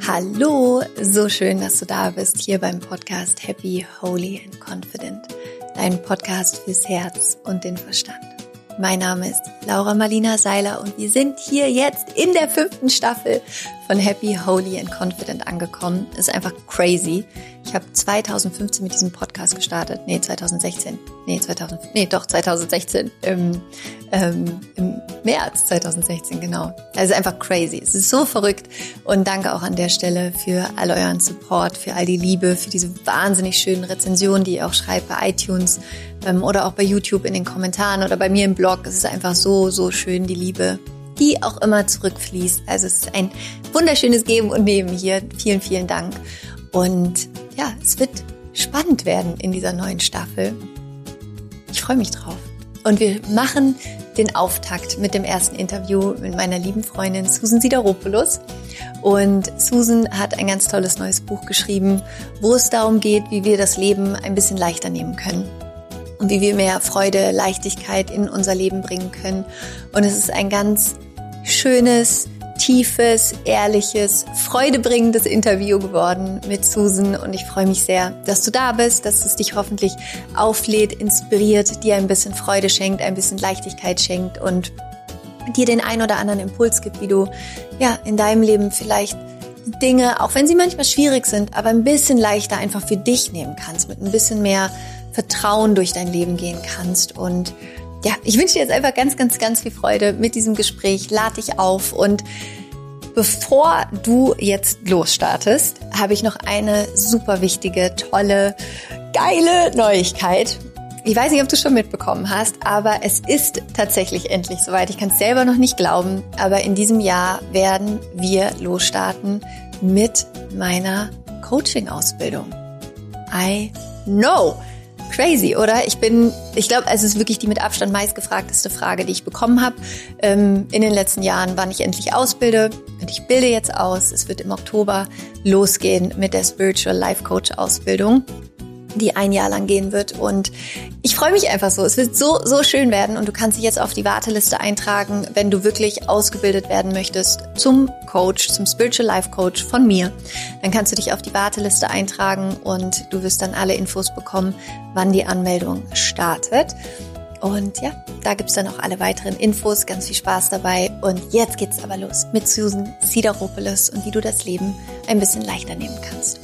Hallo, so schön, dass du da bist, hier beim Podcast Happy, Holy and Confident, dein Podcast fürs Herz und den Verstand. Mein Name ist Laura Marlina Seiler und wir sind hier jetzt in der 5. Staffel von Happy, Holy and Confident angekommen. Ist einfach crazy. Ich habe 2015 mit diesem Podcast gestartet. 2016. Im März 2016, genau. Also einfach crazy. Es ist so verrückt. Und danke auch an der Stelle für all euren Support, für all die Liebe, für diese wahnsinnig schönen Rezensionen, die ihr auch schreibt bei iTunes oder auch bei YouTube in den Kommentaren oder bei mir im Blog. Es ist einfach so, so schön, die Liebe, die auch immer zurückfließt. Also es ist ein wunderschönes Geben und Nehmen hier. Vielen, vielen Dank. Und ja, es wird spannend werden in dieser neuen Staffel. Ich freue mich drauf. Und wir machen den Auftakt mit dem ersten Interview mit meiner lieben Freundin Susan Sideropoulos. Und Susan hat ein ganz tolles neues Buch geschrieben, wo es darum geht, wie wir das Leben ein bisschen leichter nehmen können. Und wie wir mehr Freude, Leichtigkeit in unser Leben bringen können. Und es ist ein ganz schönes, tiefes, ehrliches, freudebringendes Interview geworden mit Susan. Und ich freue mich sehr, dass du da bist, dass es dich hoffentlich auflädt, inspiriert, dir ein bisschen Freude schenkt, ein bisschen Leichtigkeit schenkt und dir den ein oder anderen Impuls gibt, wie du ja in deinem Leben vielleicht Dinge, auch wenn sie manchmal schwierig sind, aber ein bisschen leichter einfach für dich nehmen kannst, mit ein bisschen mehr Vertrauen durch dein Leben gehen kannst. Und ja, ich wünsche dir jetzt einfach ganz, ganz, ganz viel Freude mit diesem Gespräch. Lade dich auf. Und bevor du jetzt losstartest, habe ich noch eine super wichtige, tolle, geile Neuigkeit. Ich weiß nicht, ob du schon mitbekommen hast, aber es ist tatsächlich endlich soweit. Ich kann es selber noch nicht glauben, aber in diesem Jahr werden wir losstarten mit meiner Coaching-Ausbildung. I know. Crazy, oder? Ich glaube, es ist wirklich die mit Abstand meistgefragteste Frage, die ich bekommen habe in den letzten Jahren, wann ich endlich ausbilde. Und ich bilde jetzt aus. Es wird im Oktober losgehen mit der Spiritual Life Coach Ausbildung, die 1 Jahr lang gehen wird. Und ich freue mich einfach so. Es wird so, so schön werden. Und du kannst dich jetzt auf die Warteliste eintragen, wenn du wirklich ausgebildet werden möchtest zum Coach, zum Spiritual Life Coach von mir. Dann kannst du dich auf die Warteliste eintragen und du wirst dann alle Infos bekommen, wann die Anmeldung startet. Und ja, da gibt's dann auch alle weiteren Infos. Ganz viel Spaß dabei. Und jetzt geht's aber los mit Susan Sideropoulos und wie du das Leben ein bisschen leichter nehmen kannst.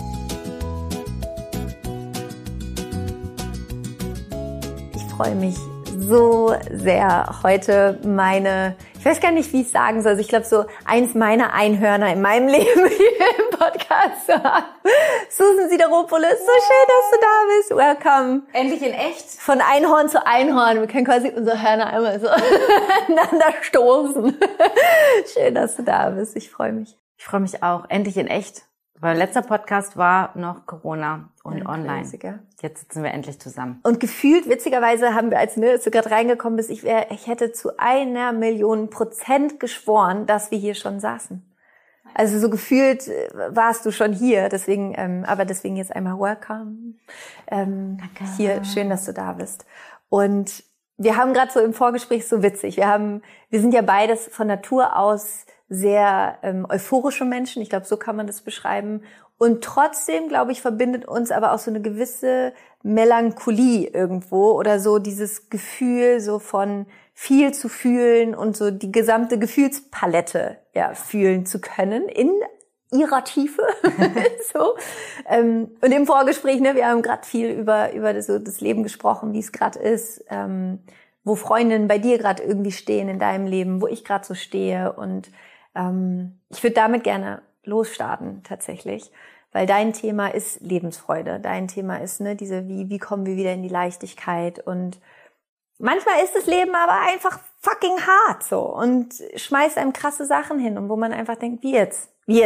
Ich freue mich so sehr, heute ich weiß gar nicht, wie ich es sagen soll. Also ich glaube, so eins meiner Einhörner in meinem Leben hier im Podcast zu haben. Susan Sideropoulos, so schön, dass du da bist. Welcome. Endlich in echt? Von Einhorn zu Einhorn. Wir können quasi unsere Hörner einmal so aneinander stoßen. Schön, dass du da bist. Ich freue mich. Ich freue mich auch. Endlich in echt. Weil letzter Podcast war noch Corona und online. Crazy. Jetzt sitzen wir endlich zusammen. Und gefühlt, witzigerweise, haben wir, als du gerade reingekommen bist, ich hätte zu 1.000.000% geschworen, dass wir hier schon saßen. Also so gefühlt warst du schon hier. Deswegen, aber deswegen jetzt einmal welcome. Danke. Hier, schön, dass du da bist. Und wir haben gerade so im Vorgespräch so witzig. Wir sind ja beides von Natur aus sehr euphorische Menschen. Ich glaube, so kann man das beschreiben. Und trotzdem, glaube ich, verbindet uns aber auch so eine gewisse Melancholie irgendwo oder so dieses Gefühl so von viel zu fühlen und so die gesamte Gefühlspalette fühlen zu können in ihrer Tiefe. So. Und im Vorgespräch, wir haben gerade viel über das Leben gesprochen, wie es gerade ist, wo Freundinnen bei dir gerade irgendwie stehen in deinem Leben, wo ich gerade so stehe. Und ich würde damit gerne losstarten tatsächlich, weil dein Thema ist Lebensfreude. Dein Thema ist wie kommen wir wieder in die Leichtigkeit. Und manchmal ist das Leben aber einfach fucking hart so und schmeißt einem krasse Sachen hin und wo man einfach denkt, wie jetzt? Ich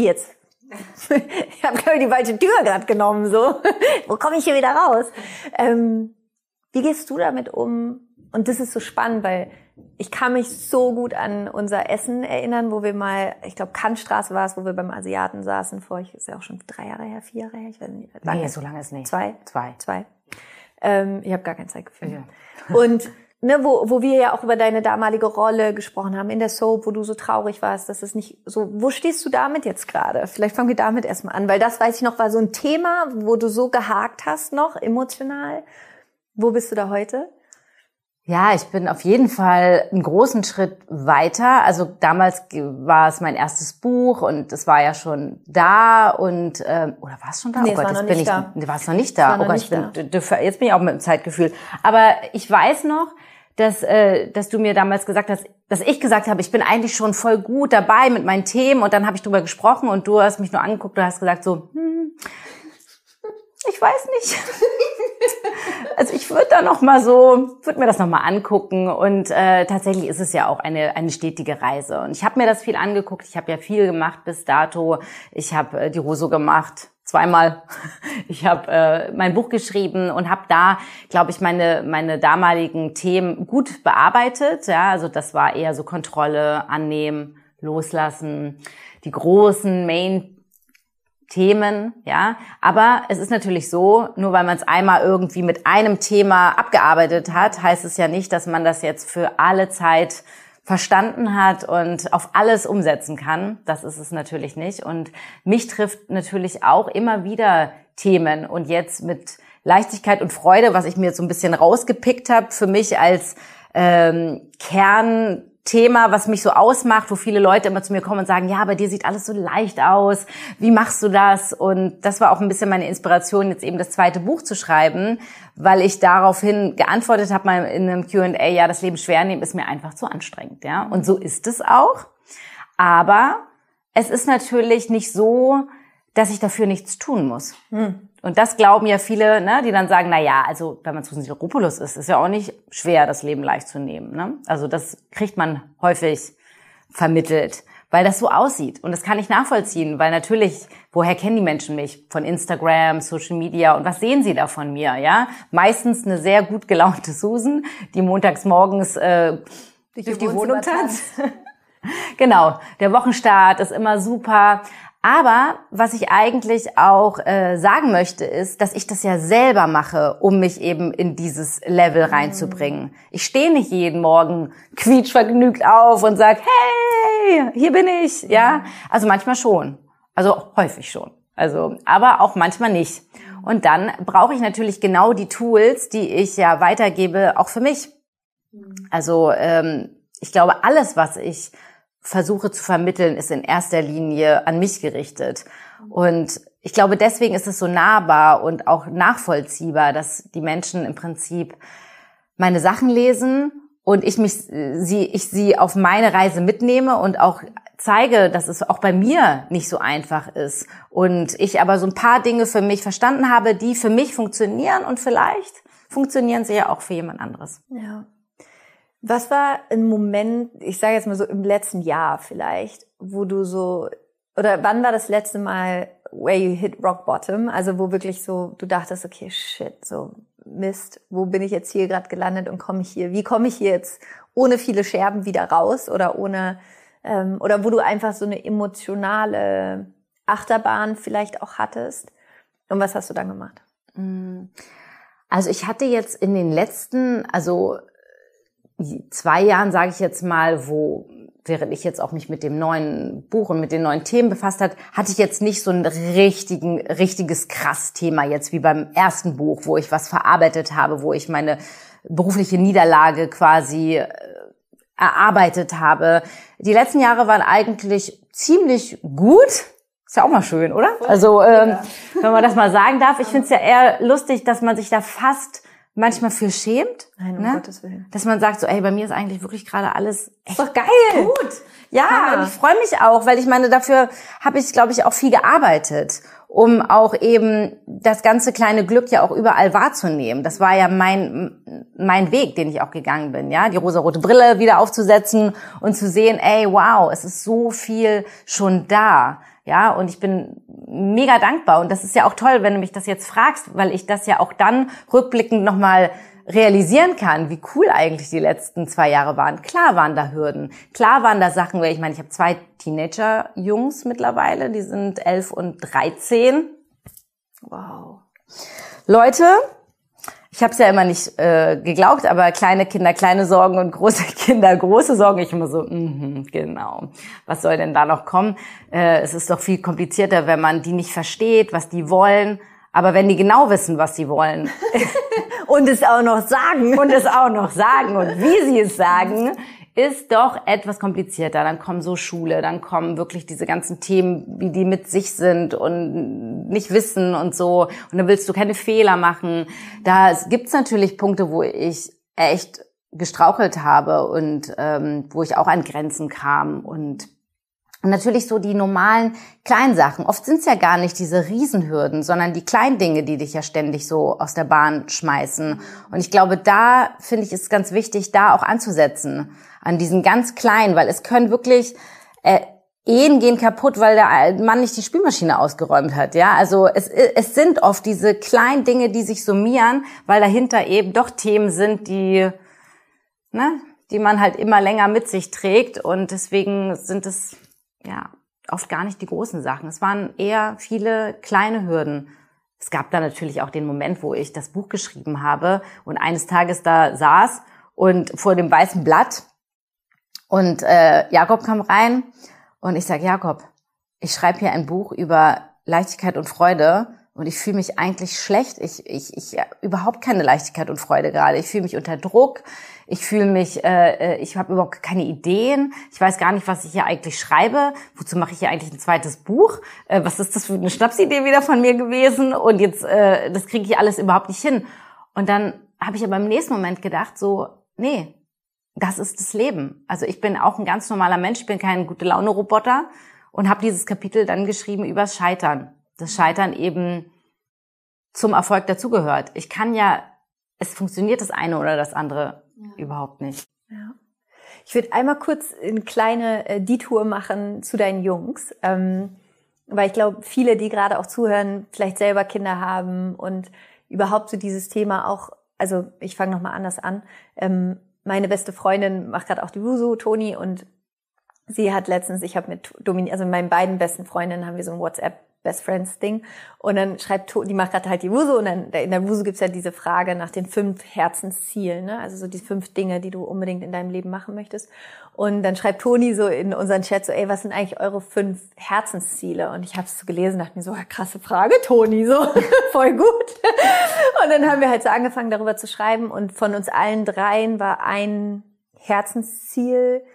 habe, glaube ich, die falsche Tür gerade genommen, so. Wo komme ich hier wieder raus? Wie gehst du damit um? Und das ist so spannend, weil ich kann mich so gut an unser Essen erinnern, wo wir mal, ich glaube, Kantstraße war es, wo wir beim Asiaten saßen, ist ja auch schon 3 Jahre her, 4 Jahre her, ich weiß nicht. Nee, so lange ist nicht. 2? 2. Ich habe gar kein Zeitgefühl. Ja. Und wo wir ja auch über deine damalige Rolle gesprochen haben in der Soap, wo du so traurig warst, dass es nicht so, wo stehst du damit jetzt gerade? Vielleicht fangen wir damit erstmal an, weil das, weiß ich noch, war so ein Thema, wo du so gehakt hast noch, emotional. Wo bist du da heute? Ja, ich bin auf jeden Fall einen großen Schritt weiter. Also damals war es mein erstes Buch und es war ja schon da und oder war es schon da? Nee, oh Gott, das bin ich. War es noch nicht da? Oh Gott, jetzt bin ich auch mit dem Zeitgefühl. Aber ich weiß noch, dass du mir damals gesagt hast, dass ich gesagt habe, ich bin eigentlich schon voll gut dabei mit meinen Themen und dann habe ich drüber gesprochen und du hast mich nur angeguckt und hast gesagt so, ich weiß nicht. Also ich würde mir das noch mal angucken und tatsächlich ist es ja auch eine stetige Reise und ich habe mir das viel angeguckt, ich habe ja viel gemacht bis dato, ich habe die Roso gemacht, 2-mal, ich habe mein Buch geschrieben und habe da, glaube ich, meine damaligen Themen gut bearbeitet, ja, also das war eher so Kontrolle, annehmen, loslassen, die großen Main-Themen, ja, aber es ist natürlich so, nur weil man es einmal irgendwie mit einem Thema abgearbeitet hat, heißt es ja nicht, dass man das jetzt für alle Zeit verstanden hat und auf alles umsetzen kann. Das ist es natürlich nicht. Und mich trifft natürlich auch immer wieder Themen und jetzt mit Leichtigkeit und Freude, was ich mir jetzt so ein bisschen rausgepickt habe, für mich als Kernthema, was mich so ausmacht, wo viele Leute immer zu mir kommen und sagen, ja, bei dir sieht alles so leicht aus, wie machst du das? Und das war auch ein bisschen meine Inspiration, jetzt eben das 2. Buch zu schreiben, weil ich daraufhin geantwortet habe mal in einem Q&A, ja, das Leben schwer nehmen ist mir einfach zu anstrengend, ja. Und so ist es auch. Aber es ist natürlich nicht so, dass ich dafür nichts tun muss. Und das glauben ja viele, ne, die dann sagen, na ja, also wenn man zu Sideropoulos ist ja auch nicht schwer, das Leben leicht zu nehmen, ne? Also das kriegt man häufig vermittelt, weil das so aussieht. Und das kann ich nachvollziehen, weil natürlich, woher kennen die Menschen mich? Von Instagram, Social Media und was sehen sie da von mir, ja? Meistens eine sehr gut gelaunte Susan, die montags morgens durch die Wohnung tanzt. Genau, der Wochenstart ist immer super. Aber was ich eigentlich auch sagen möchte, ist, dass ich das ja selber mache, um mich eben in dieses Level reinzubringen. Ich stehe nicht jeden Morgen quietschvergnügt auf und sag, hey, hier bin ich, ja. Also manchmal schon, also häufig schon, also aber auch manchmal nicht. Und dann brauche ich natürlich genau die Tools, die ich ja weitergebe, auch für mich. Also ich glaube, alles, was ich versuche zu vermitteln, ist in erster Linie an mich gerichtet. Und ich glaube, deswegen ist es so nahbar und auch nachvollziehbar, dass die Menschen im Prinzip meine Sachen lesen und ich sie auf meine Reise mitnehme und auch zeige, dass es auch bei mir nicht so einfach ist. Und ich aber so ein paar Dinge für mich verstanden habe, die für mich funktionieren und vielleicht funktionieren sie ja auch für jemand anderes. Ja. Was war ein Moment, ich sage jetzt mal so im letzten Jahr vielleicht, wo du so, oder wann war das letzte Mal where you hit rock bottom, also wo wirklich so, du dachtest, okay, shit, so Mist, wo bin ich jetzt hier gerade gelandet und wie komme ich hier jetzt ohne viele Scherben wieder raus oder ohne, oder wo du einfach so eine emotionale Achterbahn vielleicht auch hattest und was hast du dann gemacht? Also ich hatte jetzt in den letzten, 2 Jahren, sage ich jetzt mal, während ich jetzt auch mich mit dem neuen Buch und mit den neuen Themen befasst hat, hatte ich jetzt nicht so ein richtiges krass Thema jetzt wie beim ersten Buch, wo ich was verarbeitet habe, wo ich meine berufliche Niederlage quasi erarbeitet habe. Die letzten Jahre waren eigentlich ziemlich gut. Ist ja auch mal schön, oder? Also, wenn man das mal sagen darf. Ich finde es ja eher lustig, dass man sich da fast manchmal für schämt, nein, um Gottes Willen. Dass man sagt so, ey, bei mir ist eigentlich wirklich gerade alles echt doch geil. Gut. Ja, und ich freue mich auch, weil ich meine, dafür habe ich, glaube ich, auch viel gearbeitet, um auch eben das ganze kleine Glück ja auch überall wahrzunehmen. Das war ja mein Weg, den ich auch gegangen bin, ja, die rosarote Brille wieder aufzusetzen und zu sehen, ey, wow, es ist so viel schon da. Ja, und ich bin mega dankbar. Und das ist ja auch toll, wenn du mich das jetzt fragst, weil ich das ja auch dann rückblickend nochmal realisieren kann, wie cool eigentlich die letzten 2 Jahre waren. Klar waren da Hürden. Klar waren da Sachen, weil ich meine, ich habe 2 Teenager-Jungs mittlerweile, die sind 11 und 13. Wow. Leute, Ich habe es ja immer nicht geglaubt, aber kleine Kinder, kleine Sorgen und große Kinder, große Sorgen. Ich immer so, genau. Was soll denn da noch kommen? Es ist doch viel komplizierter, wenn man die nicht versteht, was die wollen. Aber wenn die genau wissen, was sie wollen. Und es auch noch sagen. Und wie sie es sagen, ist doch etwas komplizierter. Dann kommen so Schule, dann kommen wirklich diese ganzen Themen, wie die mit sich sind und nicht wissen und so. Und dann willst du keine Fehler machen. Da gibt's natürlich Punkte, wo ich echt gestrauchelt habe und wo ich auch an Grenzen kam. Und natürlich so die normalen kleinen Sachen. Oft sind's ja gar nicht diese Riesenhürden, sondern die kleinen Dinge, die dich ja ständig so aus der Bahn schmeißen. Und ich glaube, da finde ich es ganz wichtig, da auch anzusetzen. An diesen ganz kleinen, weil es können wirklich Ehen gehen kaputt, weil der Mann nicht die Spülmaschine ausgeräumt hat. Ja, also es sind oft diese kleinen Dinge, die sich summieren, weil dahinter eben doch Themen sind, die man halt immer länger mit sich trägt. Und deswegen sind es ja oft gar nicht die großen Sachen. Es waren eher viele kleine Hürden. Es gab da natürlich auch den Moment, wo ich das Buch geschrieben habe und eines Tages da saß und vor dem weißen Blatt und Jakob kam rein und ich sage, Jakob, ich schreibe hier ein Buch über Leichtigkeit und Freude und ich fühle mich eigentlich schlecht. Ich überhaupt keine Leichtigkeit und Freude gerade. Ich fühle mich unter Druck. Ich fühle mich, ich habe überhaupt keine Ideen. Ich weiß gar nicht, was ich hier eigentlich schreibe. Wozu mache ich hier eigentlich ein zweites Buch? Was ist das für eine Schnapsidee wieder von mir gewesen? Und jetzt, das kriege ich alles überhaupt nicht hin. Und dann habe ich aber im nächsten Moment gedacht, so, nee, das ist das Leben. Also ich bin auch ein ganz normaler Mensch. Ich bin kein Gute-Laune-Roboter und habe dieses Kapitel dann geschrieben übers Scheitern. Das Scheitern eben zum Erfolg dazugehört. Ich kann ja, es funktioniert das eine oder das andere überhaupt nicht. Ja. Ich würde einmal kurz eine kleine Detour machen zu deinen Jungs, weil ich glaube, viele, die gerade auch zuhören, vielleicht selber Kinder haben und überhaupt so dieses Thema auch, also ich fange nochmal anders an. Meine beste Freundin macht gerade auch die Wusu, Toni, und sie hat letztens, ich habe mit also mit meinen beiden besten Freundinnen haben wir so ein WhatsApp Best Friends Ding. Und dann schreibt, die macht gerade halt die Wusu und dann in der Wusu gibt's ja diese Frage nach den 5 Herzenszielen, ne? Also so die 5 Dinge, die du unbedingt in deinem Leben machen möchtest. Und dann schreibt Toni so in unseren Chat so, ey, was sind eigentlich eure 5 Herzensziele? Und ich habe es so gelesen, dachte mir so, krasse Frage, Toni, so voll gut. Und dann haben wir halt so angefangen, darüber zu schreiben. Und von uns allen 3 war ein Herzensziel,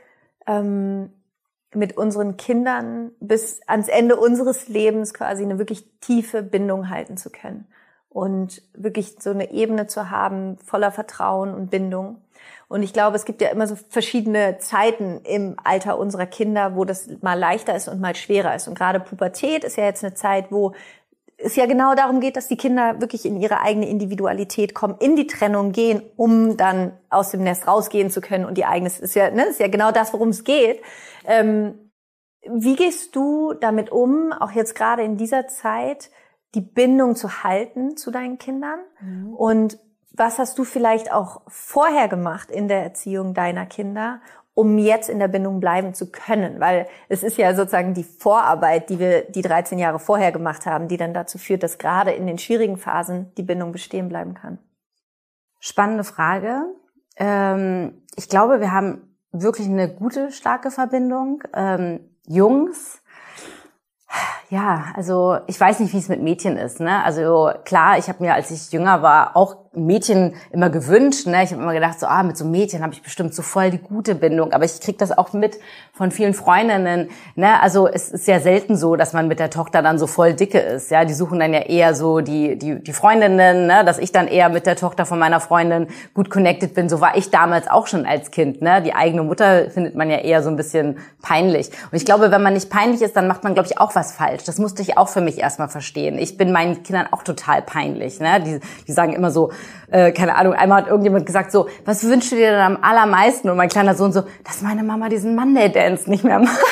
mit unseren Kindern bis ans Ende unseres Lebens quasi eine wirklich tiefe Bindung halten zu können und wirklich so eine Ebene zu haben voller Vertrauen und Bindung. Und ich glaube, es gibt ja immer so verschiedene Zeiten im Alter unserer Kinder, wo das mal leichter ist und mal schwerer ist. Und gerade Pubertät ist ja jetzt eine Zeit, wo es ja genau darum geht, dass die Kinder wirklich in ihre eigene Individualität kommen, in die Trennung gehen, um dann aus dem Nest rausgehen zu können und die eigene, ist ja genau das, worum es geht. Wie gehst du damit um, auch jetzt gerade in dieser Zeit, die Bindung zu halten zu deinen Kindern? Mhm. Und was hast du vielleicht auch vorher gemacht in der Erziehung deiner Kinder, um jetzt in der Bindung bleiben zu können? Weil es ist ja sozusagen die Vorarbeit, die wir die 13 Jahre vorher gemacht haben, die dann dazu führt, dass gerade in den schwierigen Phasen die Bindung bestehen bleiben kann. Spannende Frage. Ich glaube, wir haben wirklich eine gute, starke Verbindung. Jungs, ja, also ich weiß nicht, wie es mit Mädchen ist, ne? Also klar, ich habe mir, als ich jünger war, auch Mädchen immer gewünscht, ne? Ich habe immer gedacht, so mit so Mädchen habe ich bestimmt so voll die gute Bindung, aber ich krieg das auch mit von vielen Freundinnen, ne? Also es ist ja selten so, dass man mit der Tochter dann so voll dicke ist, ja? Die suchen dann ja eher so die Freundinnen, ne? Dass ich dann eher mit der Tochter von meiner Freundin gut connected bin. So war ich damals auch schon als Kind, ne? Die eigene Mutter findet man ja eher so ein bisschen peinlich. Und ich glaube, wenn man nicht peinlich ist, dann macht man, glaube ich, auch was falsch. Das musste ich auch für mich erstmal verstehen. Ich bin meinen Kindern auch total peinlich, ne? Die sagen immer so, keine Ahnung, einmal hat irgendjemand gesagt so, was wünschst du dir denn am allermeisten? Und mein kleiner Sohn so, dass meine Mama diesen Monday Dance nicht mehr macht.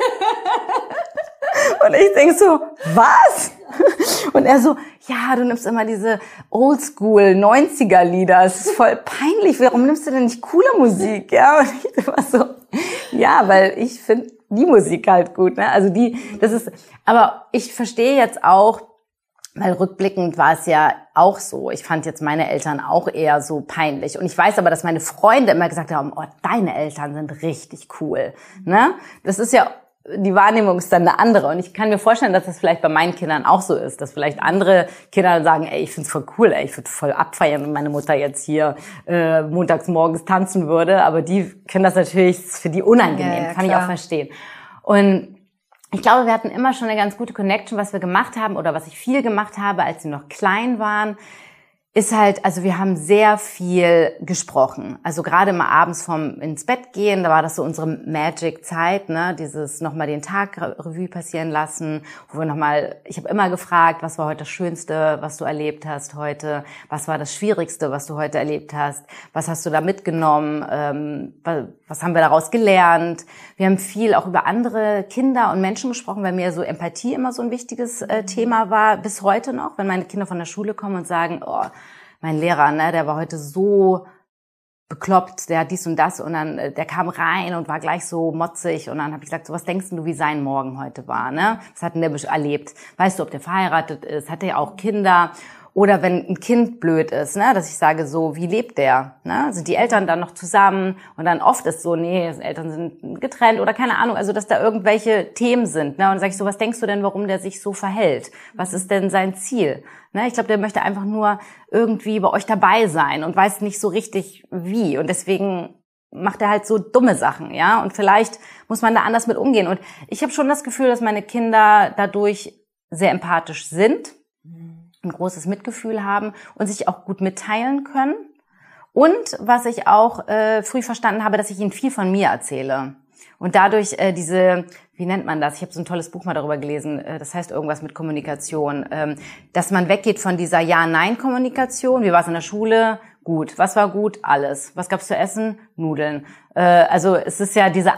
Und ich denk so, was? Und er so, ja, du nimmst immer diese Oldschool 90er Lieder, es ist voll peinlich, warum nimmst du denn nicht coole Musik? Ja, und ich immer so, ja, weil ich finde die Musik halt gut, ne? Also das ist, aber ich verstehe jetzt auch, Weil rückblickend war es ja auch so. Ich fand jetzt meine Eltern auch eher so peinlich. Und ich weiß aber, dass meine Freunde immer gesagt haben, oh, deine Eltern sind richtig cool. Ne? Das ist ja, die Wahrnehmung ist dann eine andere. Und ich kann mir vorstellen, dass das vielleicht bei meinen Kindern auch so ist. Dass vielleicht andere Kinder sagen, ey, ich find's voll cool, ey, ich würde voll abfeiern, wenn meine Mutter jetzt hier montags morgens tanzen würde. Aber die können das natürlich, ist für die unangenehm. Ja, kann ich auch verstehen. Und ich glaube, wir hatten immer schon eine ganz gute Connection, was wir gemacht haben oder was ich viel gemacht habe, als sie noch klein waren, ist halt, also wir haben sehr viel gesprochen. Also gerade mal abends vom ins Bett gehen, da war das so unsere Magic-Zeit, ne, dieses nochmal den Tag Revue passieren lassen, wo wir nochmal, ich habe immer gefragt, was war heute das Schönste, was du erlebt hast heute, was war das Schwierigste, was du heute erlebt hast, was hast du da mitgenommen, was haben wir daraus gelernt. Wir haben viel auch über andere Kinder und Menschen gesprochen, weil mir so Empathie immer so ein wichtiges Thema war, bis heute noch, wenn meine Kinder von der Schule kommen und sagen, oh, mein Lehrer, ne, der war heute so bekloppt, der hat dies und das und dann, der kam rein und war gleich so motzig und dann habe ich gesagt, so was denkst du, wie sein Morgen heute war, ne? Was hat denn der erlebt? Weißt du, ob der verheiratet ist? Hat der auch Kinder? Oder wenn ein Kind blöd ist, ne, dass ich sage so, wie lebt der? Ne? Sind die Eltern dann noch zusammen? Und dann oft ist so, nee, Eltern sind getrennt oder keine Ahnung, also dass da irgendwelche Themen sind. Ne? Und dann sage ich so, was denkst du denn, warum der sich so verhält? Was ist denn sein Ziel? Ne? Ich glaube, der möchte einfach nur irgendwie bei euch dabei sein und weiß nicht so richtig wie. Und deswegen macht er halt so dumme Sachen, ja. Und vielleicht muss man da anders mit umgehen. Und ich habe schon das Gefühl, dass meine Kinder dadurch sehr empathisch sind, ein großes Mitgefühl haben und sich auch gut mitteilen können. Und was ich auch früh verstanden habe, dass ich ihnen viel von mir erzähle. Und dadurch wie nennt man das? Ich habe so ein tolles Buch mal darüber gelesen, das heißt irgendwas mit Kommunikation, dass man weggeht von dieser Ja-Nein-Kommunikation. Wie war es in der Schule? Gut. Was war gut? Alles. Was gab's zu essen? Nudeln. Also es ist ja diese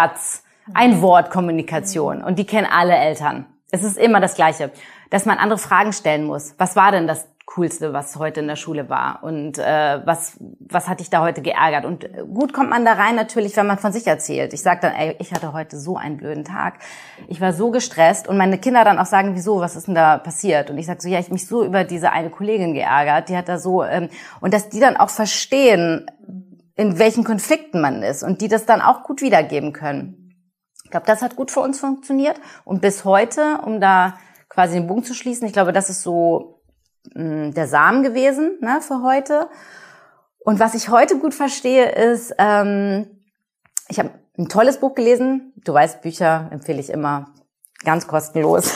Ein-Wort-Kommunikation und die kennen alle Eltern. Es ist immer das Gleiche, dass man andere Fragen stellen muss. Was war denn das Coolste, was heute in der Schule war? Und was hat dich da heute geärgert? Und gut kommt man da rein natürlich, wenn man von sich erzählt. Ich sage dann, ey, ich hatte heute so einen blöden Tag. Ich war so gestresst. Und meine Kinder dann auch sagen, wieso, was ist denn da passiert? Und ich sage so, ja, ich hab mich so über diese eine Kollegin geärgert. Die hat da so, und dass die dann auch verstehen, in welchen Konflikten man ist. Und die das dann auch gut wiedergeben können. Ich glaube, das hat gut für uns funktioniert. Und bis heute, um da quasi den Bogen zu schließen, ich glaube, das ist so der Samen gewesen, ne, für heute. Und was ich heute gut verstehe, ist, ich habe ein tolles Buch gelesen. Du weißt, Bücher empfehle ich immer ganz kostenlos.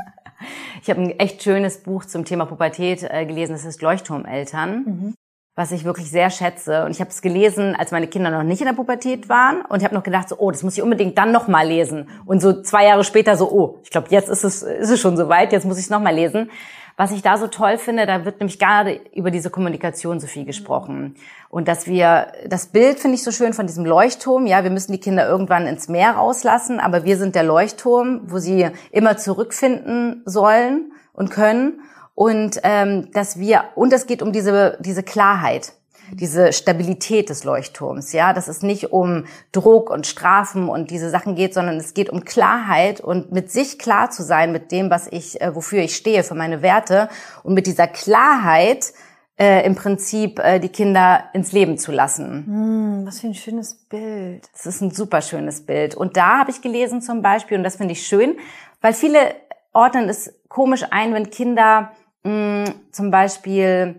Ich habe ein echt schönes Buch zum Thema Pubertät gelesen. Das ist Leuchtturmeltern. Was ich wirklich sehr schätze. Und ich habe es gelesen, als meine Kinder noch nicht in der Pubertät waren. Und ich habe noch gedacht, so, oh, das muss ich unbedingt dann noch mal lesen. Und so 2 Jahre später so, oh, ich glaube, jetzt ist es schon soweit, jetzt muss ich es noch mal lesen. Was ich da so toll finde, da wird nämlich gerade über diese Kommunikation so viel gesprochen. Und das Bild finde ich so schön von diesem Leuchtturm. Ja, wir müssen die Kinder irgendwann ins Meer rauslassen, aber wir sind der Leuchtturm, wo sie immer zurückfinden sollen und können. Und es geht um diese Klarheit, diese Stabilität des Leuchtturms, ja, dass es nicht um Druck und Strafen und diese Sachen geht, sondern es geht um Klarheit und mit sich klar zu sein, mit dem, wofür ich stehe, für meine Werte und mit dieser Klarheit im Prinzip die Kinder ins Leben zu lassen. Was für ein schönes Bild. Das ist ein super schönes Bild. Und da habe ich gelesen zum Beispiel, und das finde ich schön, weil viele ordnen es komisch ein, wenn Kinder zum Beispiel,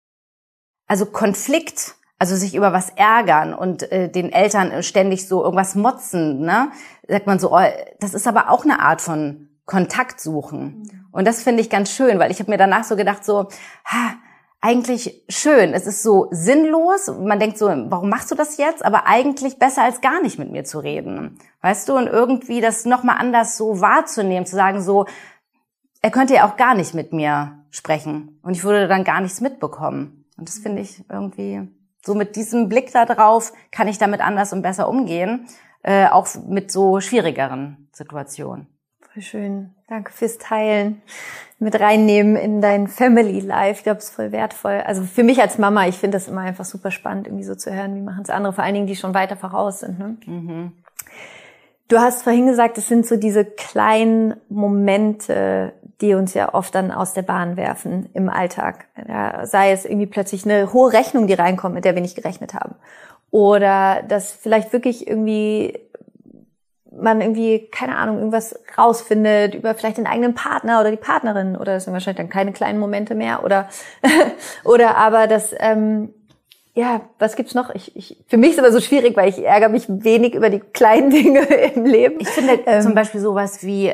also Konflikt, also sich über was ärgern und den Eltern ständig so irgendwas motzen, ne? Sagt man so, oh, das ist aber auch eine Art von Kontakt suchen. Und das finde ich ganz schön, weil ich habe mir danach so gedacht, so, eigentlich schön, es ist so sinnlos, man denkt so, warum machst du das jetzt? Aber eigentlich besser als gar nicht mit mir zu reden, weißt du? Und irgendwie das nochmal anders so wahrzunehmen, zu sagen so, er könnte ja auch gar nicht mit mir sprechen und ich würde dann gar nichts mitbekommen. Und das finde ich irgendwie, so mit diesem Blick da drauf kann ich damit anders und besser umgehen, auch mit so schwierigeren Situationen. Voll schön. Danke fürs Teilen, mit reinnehmen in dein Family Life. Ich glaube, es ist voll wertvoll. Also für mich als Mama, ich finde das immer einfach super spannend, irgendwie so zu hören, wie machen es andere, vor allen Dingen, die schon weiter voraus sind. Ne? Du hast vorhin gesagt, es sind so diese kleinen Momente, die uns ja oft dann aus der Bahn werfen im Alltag. Ja, sei es irgendwie plötzlich eine hohe Rechnung, die reinkommt, mit der wir nicht gerechnet haben. Oder dass vielleicht wirklich irgendwie man irgendwie, keine Ahnung, irgendwas rausfindet über vielleicht den eigenen Partner oder die Partnerin. Oder das sind wahrscheinlich dann keine kleinen Momente mehr. Oder aber das... Ja, was gibt's noch? Für mich ist es aber so schwierig, weil ich ärgere mich wenig über die kleinen Dinge im Leben. Ich finde zum Beispiel sowas wie,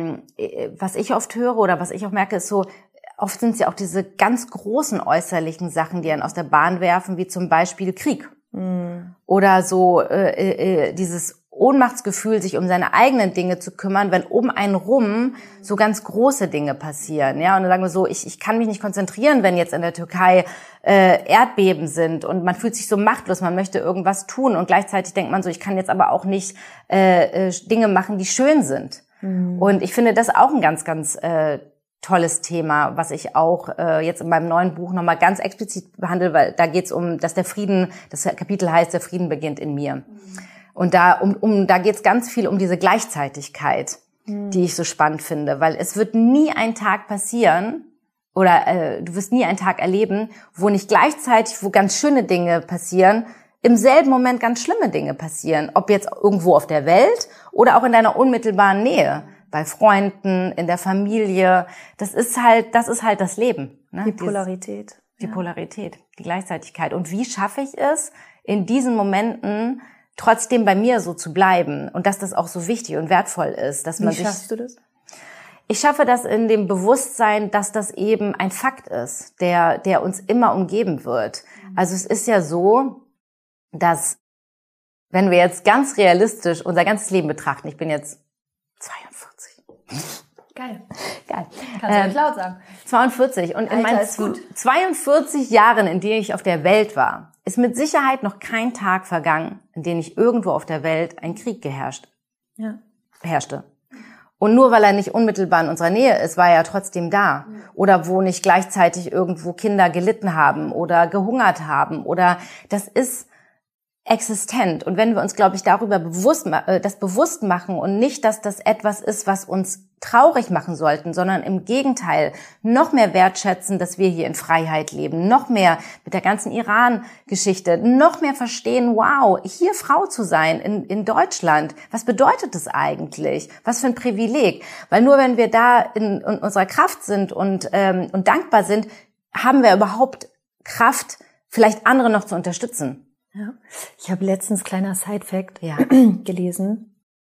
was ich oft höre oder was ich auch merke, ist so, oft sind es ja auch diese ganz großen äußerlichen Sachen, die einen aus der Bahn werfen, wie zum Beispiel Krieg. Oder so dieses Ohnmachtsgefühl, sich um seine eigenen Dinge zu kümmern, wenn um einen rum so ganz große Dinge passieren. Ja, und dann sagen wir so, ich kann mich nicht konzentrieren, wenn jetzt in der Türkei Erdbeben sind und man fühlt sich so machtlos, man möchte irgendwas tun und gleichzeitig denkt man so, ich kann jetzt aber auch nicht Dinge machen, die schön sind. Und ich finde das auch ein ganz, ganz tolles Thema, was ich auch jetzt in meinem neuen Buch nochmal ganz explizit behandle, weil da geht es um, dass der Frieden, das Kapitel heißt, der Frieden beginnt in mir. Und da geht es ganz viel um diese Gleichzeitigkeit, die ich so spannend finde, weil es wird nie ein Tag passieren oder du wirst nie einen Tag erleben, wo nicht gleichzeitig, wo ganz schöne Dinge passieren, im selben Moment ganz schlimme Dinge passieren, ob jetzt irgendwo auf der Welt oder auch in deiner unmittelbaren Nähe, bei Freunden, in der Familie. Das ist halt das Leben. Ne? Die Polarität. Die Polarität, die Gleichzeitigkeit. Und wie schaffe ich es, in diesen Momenten trotzdem bei mir so zu bleiben und dass das auch so wichtig und wertvoll ist, dass man Wie schaffst du das? Ich schaffe das in dem Bewusstsein, dass das eben ein Fakt ist, der uns immer umgeben wird. Also es ist ja so, dass wenn wir jetzt ganz realistisch unser ganzes Leben betrachten, ich bin jetzt 42. Geil. Kannst du nicht laut sagen. 42 und in meinen 42 Jahren, in denen ich auf der Welt war, ist mit Sicherheit noch kein Tag vergangen, in dem nicht irgendwo auf der Welt ein Krieg herrschte. Und nur weil er nicht unmittelbar in unserer Nähe ist, war er ja trotzdem da. Oder wo nicht gleichzeitig irgendwo Kinder gelitten haben oder gehungert haben. Oder das ist existent. Und wenn wir uns, glaube ich, darüber bewusst machen und nicht, dass das etwas ist, was uns traurig machen sollten, sondern im Gegenteil noch mehr wertschätzen, dass wir hier in Freiheit leben, noch mehr mit der ganzen Iran-Geschichte, noch mehr verstehen, wow, hier Frau zu sein in Deutschland, was bedeutet das eigentlich? Was für ein Privileg? Weil nur wenn wir da in unserer Kraft sind und dankbar sind, haben wir überhaupt Kraft, vielleicht andere noch zu unterstützen. Ja. Ich habe letztens, kleiner Side-Fact, gelesen.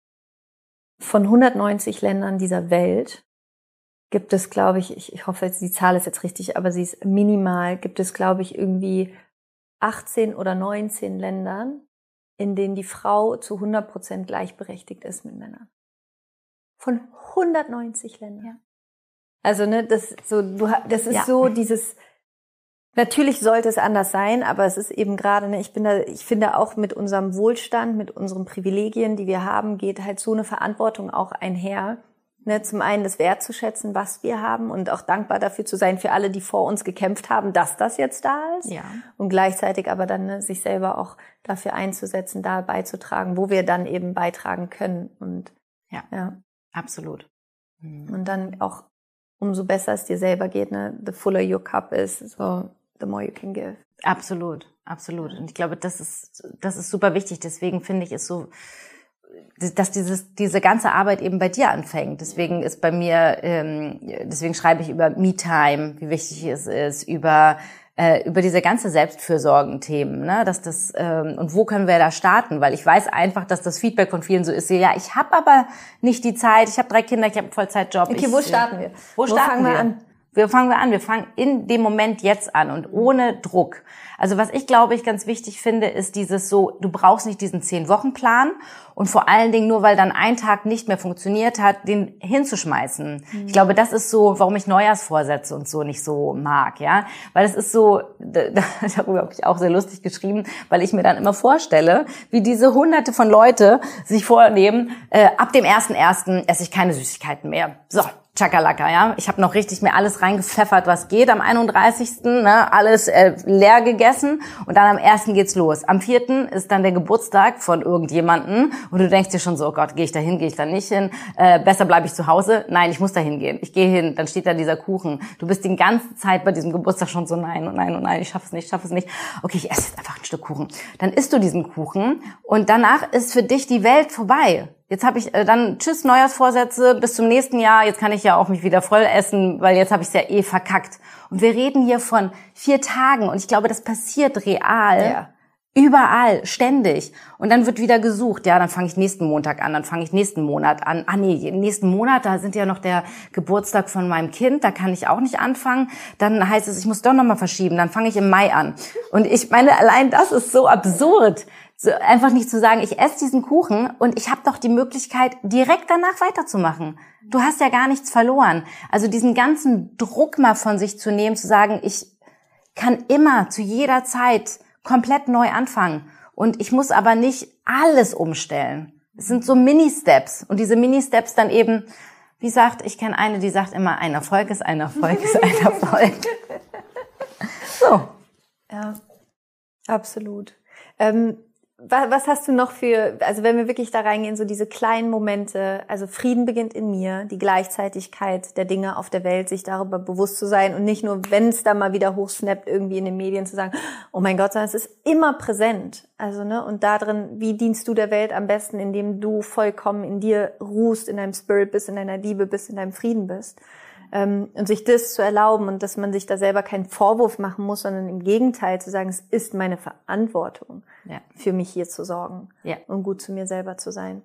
Von 190 Ländern dieser Welt gibt es, glaube ich hoffe, die Zahl ist jetzt richtig, aber sie ist minimal, gibt es, glaube ich, irgendwie 18 oder 19 Ländern, in denen die Frau zu 100% gleichberechtigt ist mit Männern. Von 190 Ländern. Ja. Also, ne, das ist so dieses, natürlich sollte es anders sein, aber es ist eben gerade, ne, ich finde auch mit unserem Wohlstand, mit unseren Privilegien, die wir haben, geht halt so eine Verantwortung auch einher. Ne, zum einen das wertzuschätzen, was wir haben und auch dankbar dafür zu sein für alle, die vor uns gekämpft haben, dass das jetzt da ist. Ja. Und gleichzeitig aber dann sich selber auch dafür einzusetzen, da beizutragen, wo wir dann eben beitragen können. Und ja. Absolut. Und dann auch, umso besser es dir selber geht, ne, the fuller your cup is, so the more you can give. Absolut. Und ich glaube, das ist super wichtig. Deswegen finde ich es so, dass diese ganze Arbeit eben bei dir anfängt. Deswegen ist bei mir, deswegen schreibe ich über Me-Time, wie wichtig es ist, über diese ganze Selbstfürsorgen-Themen, ne, dass das und wo können wir da starten? Weil ich weiß einfach, dass das Feedback von vielen so ist, ja, ich habe aber nicht die Zeit, ich habe 3 Kinder, ich habe einen Vollzeitjob. Okay, wo starten wir? Wo fangen wir an? Wir fangen in dem Moment jetzt an und ohne Druck. Also was ich, glaube ich, ganz wichtig finde, ist dieses so, du brauchst nicht diesen 10-Wochen-Plan und vor allen Dingen nur, weil dann ein Tag nicht mehr funktioniert hat, den hinzuschmeißen. Ich glaube, das ist so, warum ich Neujahrsvorsätze und so nicht so mag, ja. Weil es ist so, darüber habe ich auch sehr lustig geschrieben, weil ich mir dann immer vorstelle, wie diese Hunderte von Leute sich vornehmen, ab dem 1.1. esse ich keine Süßigkeiten mehr. So. Chakalaka, ja. Ich habe noch richtig mir alles reingepfeffert, was geht am 31. Ne, alles leer gegessen und dann am 1. geht's los. Am 4. ist dann der Geburtstag von irgendjemanden und du denkst dir schon so, oh Gott, gehe ich da hin, gehe ich da nicht hin? Besser bleibe ich zu Hause? Nein, ich muss da hingehen. Ich gehe hin, dann steht da dieser Kuchen. Du bist die ganze Zeit bei diesem Geburtstag schon so, nein, oh nein, oh nein, ich schaffe es nicht. Okay, ich esse jetzt einfach ein Stück Kuchen. Dann isst du diesen Kuchen und danach ist für dich die Welt vorbei. Jetzt habe ich dann tschüss, Neujahrsvorsätze, bis zum nächsten Jahr. Jetzt kann ich ja auch mich wieder voll essen, weil jetzt habe ich es ja verkackt. Und wir reden hier von 4 Tagen und ich glaube, das passiert real, überall, ständig. Und dann wird wieder gesucht, ja, dann fange ich nächsten Montag an, dann fange ich nächsten Monat an. Nächsten Monat, da sind ja noch der Geburtstag von meinem Kind, da kann ich auch nicht anfangen. Dann heißt es, ich muss doch nochmal verschieben, dann fange ich im Mai an. Und ich meine, allein das ist so absurd. So, einfach nicht zu sagen, ich esse diesen Kuchen und ich habe doch die Möglichkeit, direkt danach weiterzumachen. Du hast ja gar nichts verloren. Also diesen ganzen Druck mal von sich zu nehmen, zu sagen, ich kann immer zu jeder Zeit komplett neu anfangen und ich muss aber nicht alles umstellen. Es sind so Mini-Steps und diese Mini-Steps dann eben, wie sagt, ich kenne eine, die sagt immer, ein Erfolg ist ein Erfolg ist ein Erfolg. So. Ja, absolut. Was hast du noch für, also wenn wir wirklich da reingehen, so diese kleinen Momente, also Frieden beginnt in mir, die Gleichzeitigkeit der Dinge auf der Welt, sich darüber bewusst zu sein und nicht nur, wenn es da mal wieder hochsnappt, irgendwie in den Medien zu sagen, oh mein Gott, sondern es ist immer präsent. Also, ne, und da drin, wie dienst du der Welt am besten, indem du vollkommen in dir ruhst, in deinem Spirit bist, in deiner Liebe bist, in deinem Frieden bist. Und sich das zu erlauben und dass man sich da selber keinen Vorwurf machen muss, sondern im Gegenteil zu sagen, es ist meine Verantwortung, für mich hier zu sorgen und gut zu mir selber zu sein.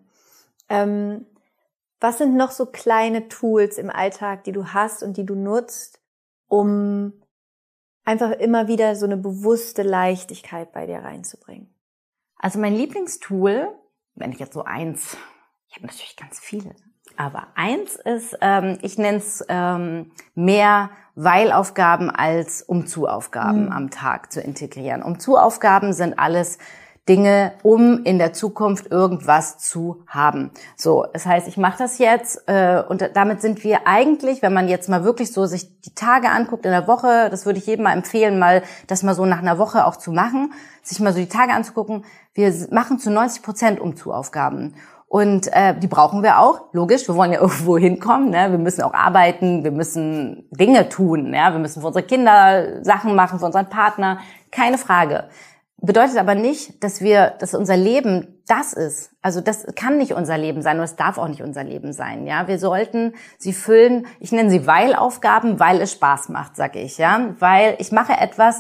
Was sind noch so kleine Tools im Alltag, die du hast und die du nutzt, um einfach immer wieder so eine bewusste Leichtigkeit bei dir reinzubringen? Also mein Lieblingstool, wenn ich jetzt so eins, ich habe natürlich ganz viele, aber eins ist, ich nenne es mehr Weil-Aufgaben als Um-zu-Aufgaben am Tag zu integrieren. Um-zu-Aufgaben sind alles Dinge, um in der Zukunft irgendwas zu haben. So, das heißt, ich mache das jetzt und damit sind wir eigentlich, wenn man jetzt mal wirklich so sich die Tage anguckt in der Woche, das würde ich jedem mal empfehlen, mal das mal so nach einer Woche auch zu machen, sich mal so die Tage anzugucken. Wir machen zu 90% Um-zu-Aufgaben. Und die brauchen wir auch, logisch, wir wollen ja irgendwo hinkommen, ne? Wir müssen auch arbeiten, wir müssen Dinge tun, ja? Wir müssen für unsere Kinder Sachen machen, für unseren Partner, keine Frage. Bedeutet aber nicht, dass unser Leben das ist. Also das kann nicht unser Leben sein und es darf auch nicht unser Leben sein, ja? Wir sollten sie füllen, ich nenne sie Weil-Aufgaben, weil es Spaß macht, sag ich, ja? Weil ich mache etwas,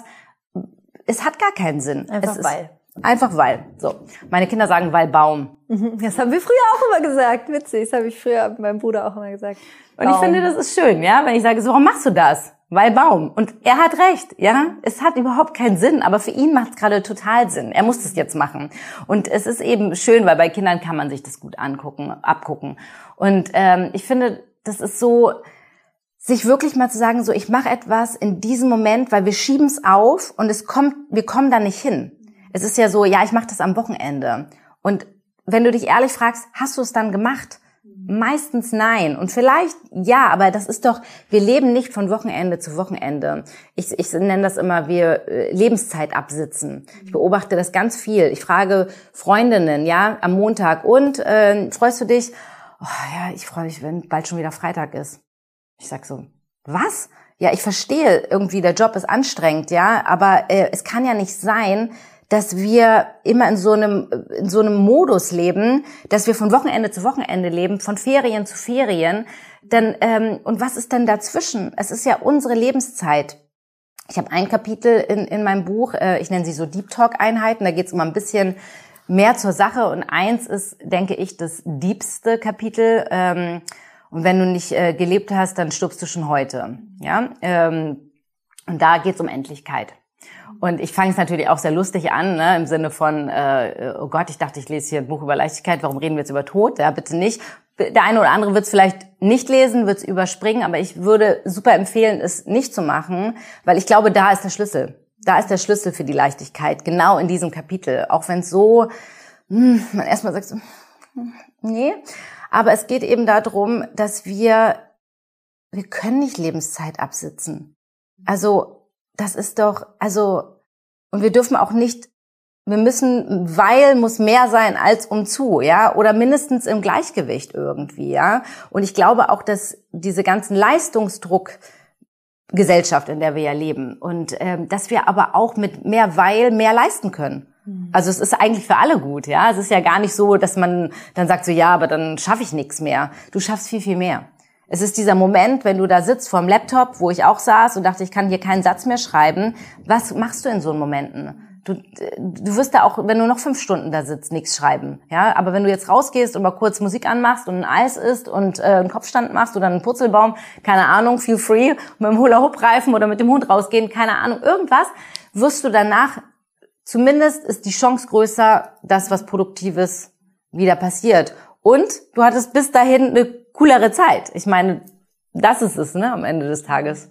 es hat gar keinen Sinn. Einfach weil. So. Meine Kinder sagen weil Baum. Das haben wir früher auch immer gesagt. Witzig. Das habe ich früher mit meinem Bruder auch immer gesagt. Baum. Und ich finde, das ist schön, ja, wenn ich sage, so, warum machst du das? Weil Baum. Und er hat recht, ja. Es hat überhaupt keinen Sinn, aber für ihn macht es gerade total Sinn. Er muss das jetzt machen. Und es ist eben schön, weil bei Kindern kann man sich das gut abgucken. Und ich finde, das ist so, sich wirklich mal zu sagen, so, ich mache etwas in diesem Moment, weil wir schieben es auf und wir kommen da nicht hin. Es ist ja so, ja, ich mache das am Wochenende. Und wenn du dich ehrlich fragst, hast du es dann gemacht? Meistens nein. Und vielleicht ja, aber das ist doch, wir leben nicht von Wochenende zu Wochenende. Ich nenne das immer, wir Lebenszeit absitzen. Ich beobachte das ganz viel. Ich frage Freundinnen, ja, am Montag, und freust du dich? Oh, ja, ich freue mich, wenn bald schon wieder Freitag ist. Ich sag so, was? Ja, ich verstehe irgendwie, der Job ist anstrengend, ja, aber es kann ja nicht sein, dass wir immer in so einem Modus leben, dass wir von Wochenende zu Wochenende leben, von Ferien zu Ferien. Und was ist denn dazwischen? Es ist ja unsere Lebenszeit. Ich habe ein Kapitel in meinem Buch, ich nenne sie so Deep Talk Einheiten, da geht es immer ein bisschen mehr zur Sache, und eins ist, denke ich, das diebste Kapitel. Und wenn du nicht gelebt hast, dann stirbst du schon heute. Ja, und da geht es um Endlichkeit. Und ich fange es natürlich auch sehr lustig an, ne, im Sinne von, oh Gott, ich dachte, ich lese hier ein Buch über Leichtigkeit, warum reden wir jetzt über Tod? Ja, bitte nicht. Der eine oder andere wird es vielleicht nicht lesen, wird es überspringen, aber ich würde super empfehlen, es nicht zu machen, weil ich glaube, da ist der Schlüssel. Da ist der Schlüssel für die Leichtigkeit, genau in diesem Kapitel. Auch wenn es so, man erstmal sagt so, nee. Aber es geht eben darum, dass wir wir können nicht Lebenszeit absitzen. Also, das ist doch, und wir dürfen auch nicht, wir müssen, weil muss mehr sein als umzu, ja, oder mindestens im Gleichgewicht irgendwie, ja. Und ich glaube auch, dass diese ganzen Leistungsdruck-Gesellschaft, in der wir ja leben, und dass wir aber auch mit mehr weil mehr leisten können. Also es ist eigentlich für alle gut, ja. Es ist ja gar nicht so, dass man dann sagt so, ja, aber dann schaffe ich nichts mehr. Du schaffst viel, viel mehr. Es ist dieser Moment, wenn du da sitzt vorm Laptop, wo ich auch saß und dachte, ich kann hier keinen Satz mehr schreiben. Was machst du in so Momenten? Du wirst da auch, wenn du noch 5 Stunden da sitzt, nichts schreiben, ja. Aber wenn du jetzt rausgehst und mal kurz Musik anmachst und ein Eis isst und einen Kopfstand machst oder einen Purzelbaum, keine Ahnung, feel free, mit dem Hula-Hoop-Reifen oder mit dem Hund rausgehen, keine Ahnung, irgendwas, wirst du danach, zumindest ist die Chance größer, dass was Produktives wieder passiert. Und du hattest bis dahin eine coolere Zeit. Ich meine, das ist es, ne, am Ende des Tages.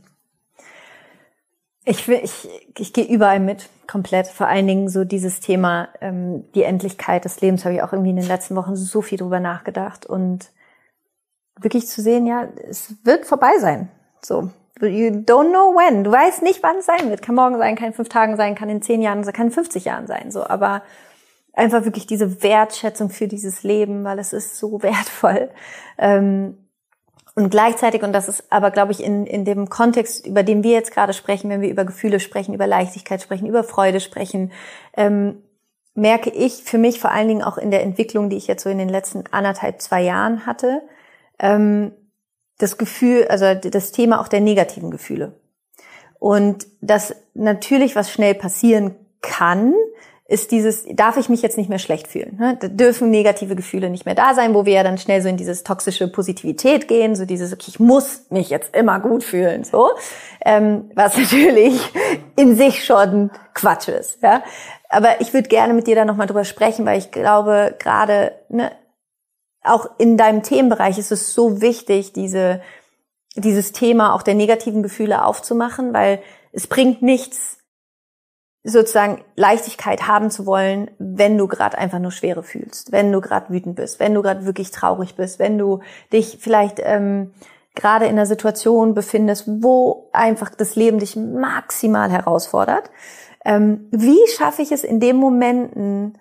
Ich gehe überall mit, komplett. Vor allen Dingen so dieses Thema, die Endlichkeit des Lebens, habe ich auch irgendwie in den letzten Wochen so viel drüber nachgedacht. Und wirklich zu sehen, ja, es wird vorbei sein. So, you don't know when. Du weißt nicht, wann es sein wird. Kann morgen sein, kann in 5 Tagen sein, kann in 10 Jahren sein, kann in 50 Jahren sein. So, aber einfach wirklich diese Wertschätzung für dieses Leben, weil es ist so wertvoll. Und gleichzeitig, und das ist aber, glaube ich, in dem Kontext, über den wir jetzt gerade sprechen, wenn wir über Gefühle sprechen, über Leichtigkeit sprechen, über Freude sprechen, merke ich für mich vor allen Dingen auch in der Entwicklung, die ich jetzt so in den letzten 1,5-2 Jahren hatte, das Gefühl, also das Thema auch der negativen Gefühle. Und dass natürlich was schnell passieren kann, ist dieses, darf ich mich jetzt nicht mehr schlecht fühlen? Ne? Da dürfen negative Gefühle nicht mehr da sein, wo wir ja dann schnell so in dieses toxische Positivität gehen, so dieses, okay, ich muss mich jetzt immer gut fühlen, so, was natürlich in sich schon Quatsch ist. Ja? Aber ich würde gerne mit dir da nochmal drüber sprechen, weil ich glaube, gerade auch in deinem Themenbereich ist es so wichtig, dieses Thema auch der negativen Gefühle aufzumachen, weil es bringt nichts, sozusagen Leichtigkeit haben zu wollen, wenn du gerade einfach nur Schwere fühlst, wenn du gerade wütend bist, wenn du gerade wirklich traurig bist, wenn du dich vielleicht gerade in einer Situation befindest, wo einfach das Leben dich maximal herausfordert. Wie schaffe ich es in den Momenten,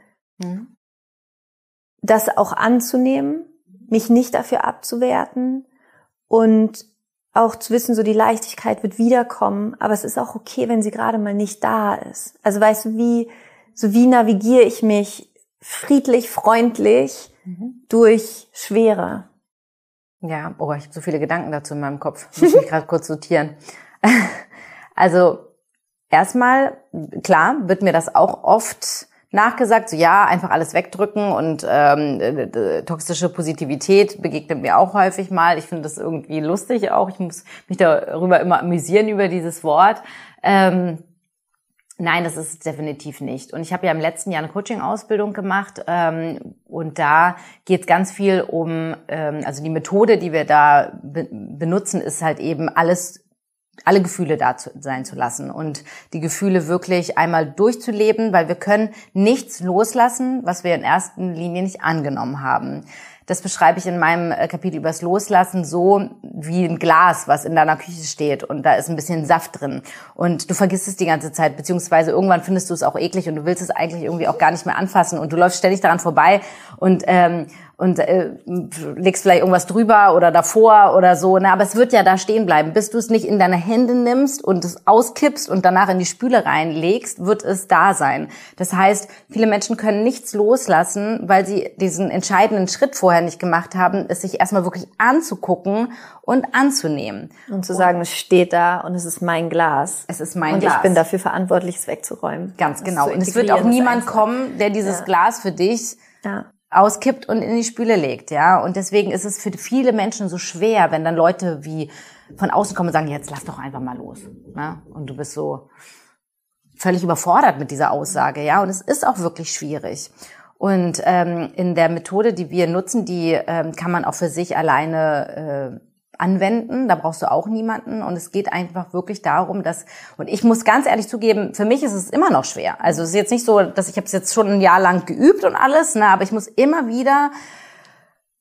das auch anzunehmen, mich nicht dafür abzuwerten und auch zu wissen, so die Leichtigkeit wird wiederkommen, aber es ist auch okay, wenn sie gerade mal nicht da ist. Also weißt du, wie navigiere ich mich friedlich, freundlich durch Schwere? Ja, ich habe so viele Gedanken dazu in meinem Kopf. Muss mich gerade kurz sortieren. Also erstmal, klar, wird mir das auch oft nachgesagt, so ja, einfach alles wegdrücken und toxische Positivität begegnet mir auch häufig mal. Ich finde das irgendwie lustig auch. Ich muss mich darüber immer amüsieren über dieses Wort. Nein, das ist es definitiv nicht. Und ich habe ja im letzten Jahr eine Coaching-Ausbildung gemacht und da geht es ganz viel um, also die Methode, die wir da benutzen, ist halt eben alle Gefühle da sein zu lassen und die Gefühle wirklich einmal durchzuleben, weil wir können nichts loslassen, was wir in erster Linie nicht angenommen haben. Das beschreibe ich in meinem Kapitel übers Loslassen so wie ein Glas, was in deiner Küche steht und da ist ein bisschen Saft drin und du vergisst es die ganze Zeit, beziehungsweise irgendwann findest du es auch eklig und du willst es eigentlich irgendwie auch gar nicht mehr anfassen und du läufst ständig daran vorbei und legst vielleicht irgendwas drüber oder davor oder so, ne? Aber es wird ja da stehen bleiben. Bis du es nicht in deine Hände nimmst und es auskippst und danach in die Spüle reinlegst, wird es da sein. Das heißt, viele Menschen können nichts loslassen, weil sie diesen entscheidenden Schritt vorher nicht gemacht haben, es sich erstmal wirklich anzugucken und anzunehmen. Und zu sagen, es steht da und es ist mein Glas. Es ist mein Glas. Und ich bin dafür verantwortlich, es wegzuräumen. Ganz genau. Und es wird auch niemand kommen, der dieses Glas für dich auskippt und in die Spüle legt, ja. Und deswegen ist es für viele Menschen so schwer, wenn dann Leute wie von außen kommen und sagen, jetzt lass doch einfach mal los, ne? Und du bist so völlig überfordert mit dieser Aussage, ja. Und es ist auch wirklich schwierig. Und in der Methode, die wir nutzen, die kann man auch für sich alleine anwenden, da brauchst du auch niemanden und es geht einfach wirklich darum, dass, und ich muss ganz ehrlich zugeben, für mich ist es immer noch schwer. Also es ist jetzt nicht so, dass ich habe es jetzt schon ein Jahr lang geübt und alles, ne, aber ich muss immer wieder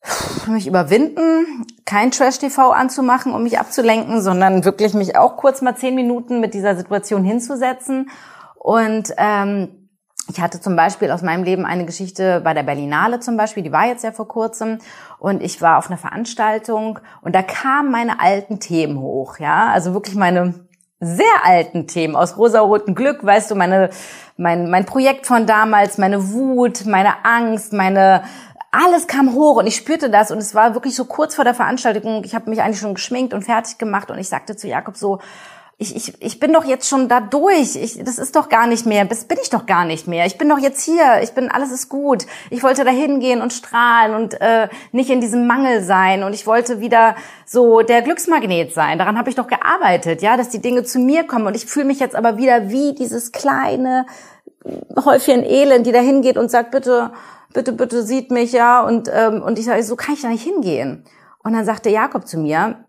mich überwinden, kein Trash-TV anzumachen, um mich abzulenken, sondern wirklich mich auch kurz mal 10 Minuten mit dieser Situation hinzusetzen. Und ich hatte zum Beispiel aus meinem Leben eine Geschichte bei der Berlinale zum Beispiel, die war jetzt ja vor kurzem, und ich war auf einer Veranstaltung und da kamen meine alten Themen hoch, ja, also wirklich meine sehr alten Themen aus rosarotem Glück, weißt du, mein Projekt von damals, meine Wut, meine Angst, alles kam hoch und ich spürte das und es war wirklich so kurz vor der Veranstaltung. Ich habe mich eigentlich schon geschminkt und fertig gemacht und ich sagte zu Jakob so, ich bin doch jetzt schon da durch. Das ist doch gar nicht mehr. Das bin ich doch gar nicht mehr. Ich bin doch jetzt hier. Alles ist gut. Ich wollte da hingehen und strahlen und nicht in diesem Mangel sein. Und ich wollte wieder so der Glücksmagnet sein. Daran habe ich doch gearbeitet, ja, dass die Dinge zu mir kommen. Und ich fühle mich jetzt aber wieder wie dieses kleine Häufchen Elend, die da hingeht und sagt, bitte sieht mich, ja. Und ich sage, so kann ich da nicht hingehen. Und dann sagte Jakob zu mir,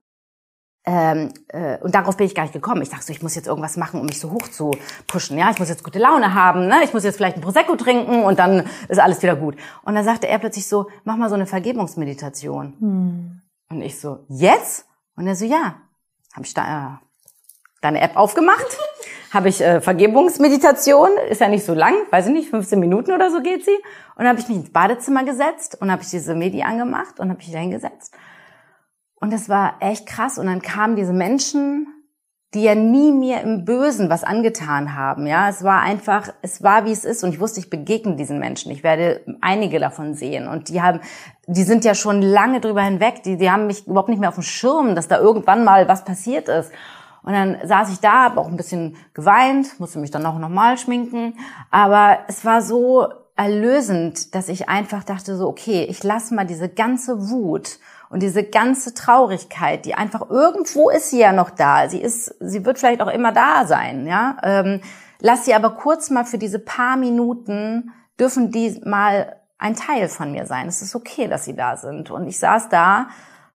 und darauf bin ich gar nicht gekommen. Ich dachte so, ich muss jetzt irgendwas machen, um mich so hoch zu pushen. Ja, ich muss jetzt gute Laune haben, ne? Ich muss jetzt vielleicht ein Prosecco trinken und dann ist alles wieder gut. Und dann sagte er plötzlich so, mach mal so eine Vergebungsmeditation. Und ich so, jetzt? Und er so, ja. Habe ich da deine App aufgemacht, habe ich Vergebungsmeditation, ist ja nicht so lang, weiß ich nicht, 15 Minuten oder so geht sie. Und dann habe ich mich ins Badezimmer gesetzt und habe ich diese Medi angemacht und habe mich da hingesetzt. Und das war echt krass. Und dann kamen diese Menschen, die ja nie mir im Bösen was angetan haben. Ja, es war, wie es ist. Und ich wusste, ich begegne diesen Menschen. Ich werde einige davon sehen. Und die sind ja schon lange drüber hinweg. Die haben mich überhaupt nicht mehr auf dem Schirm, dass da irgendwann mal was passiert ist. Und dann saß ich da, habe auch ein bisschen geweint, musste mich dann auch nochmal schminken. Aber es war so erlösend, dass ich einfach dachte so, okay, ich lasse mal diese ganze Wut und diese ganze Traurigkeit, die einfach irgendwo ist sie ja noch da. Sie wird vielleicht auch immer da sein, ja. Lass sie aber kurz mal für diese paar Minuten, dürfen die mal ein Teil von mir sein. Es ist okay, dass sie da sind. Und ich saß da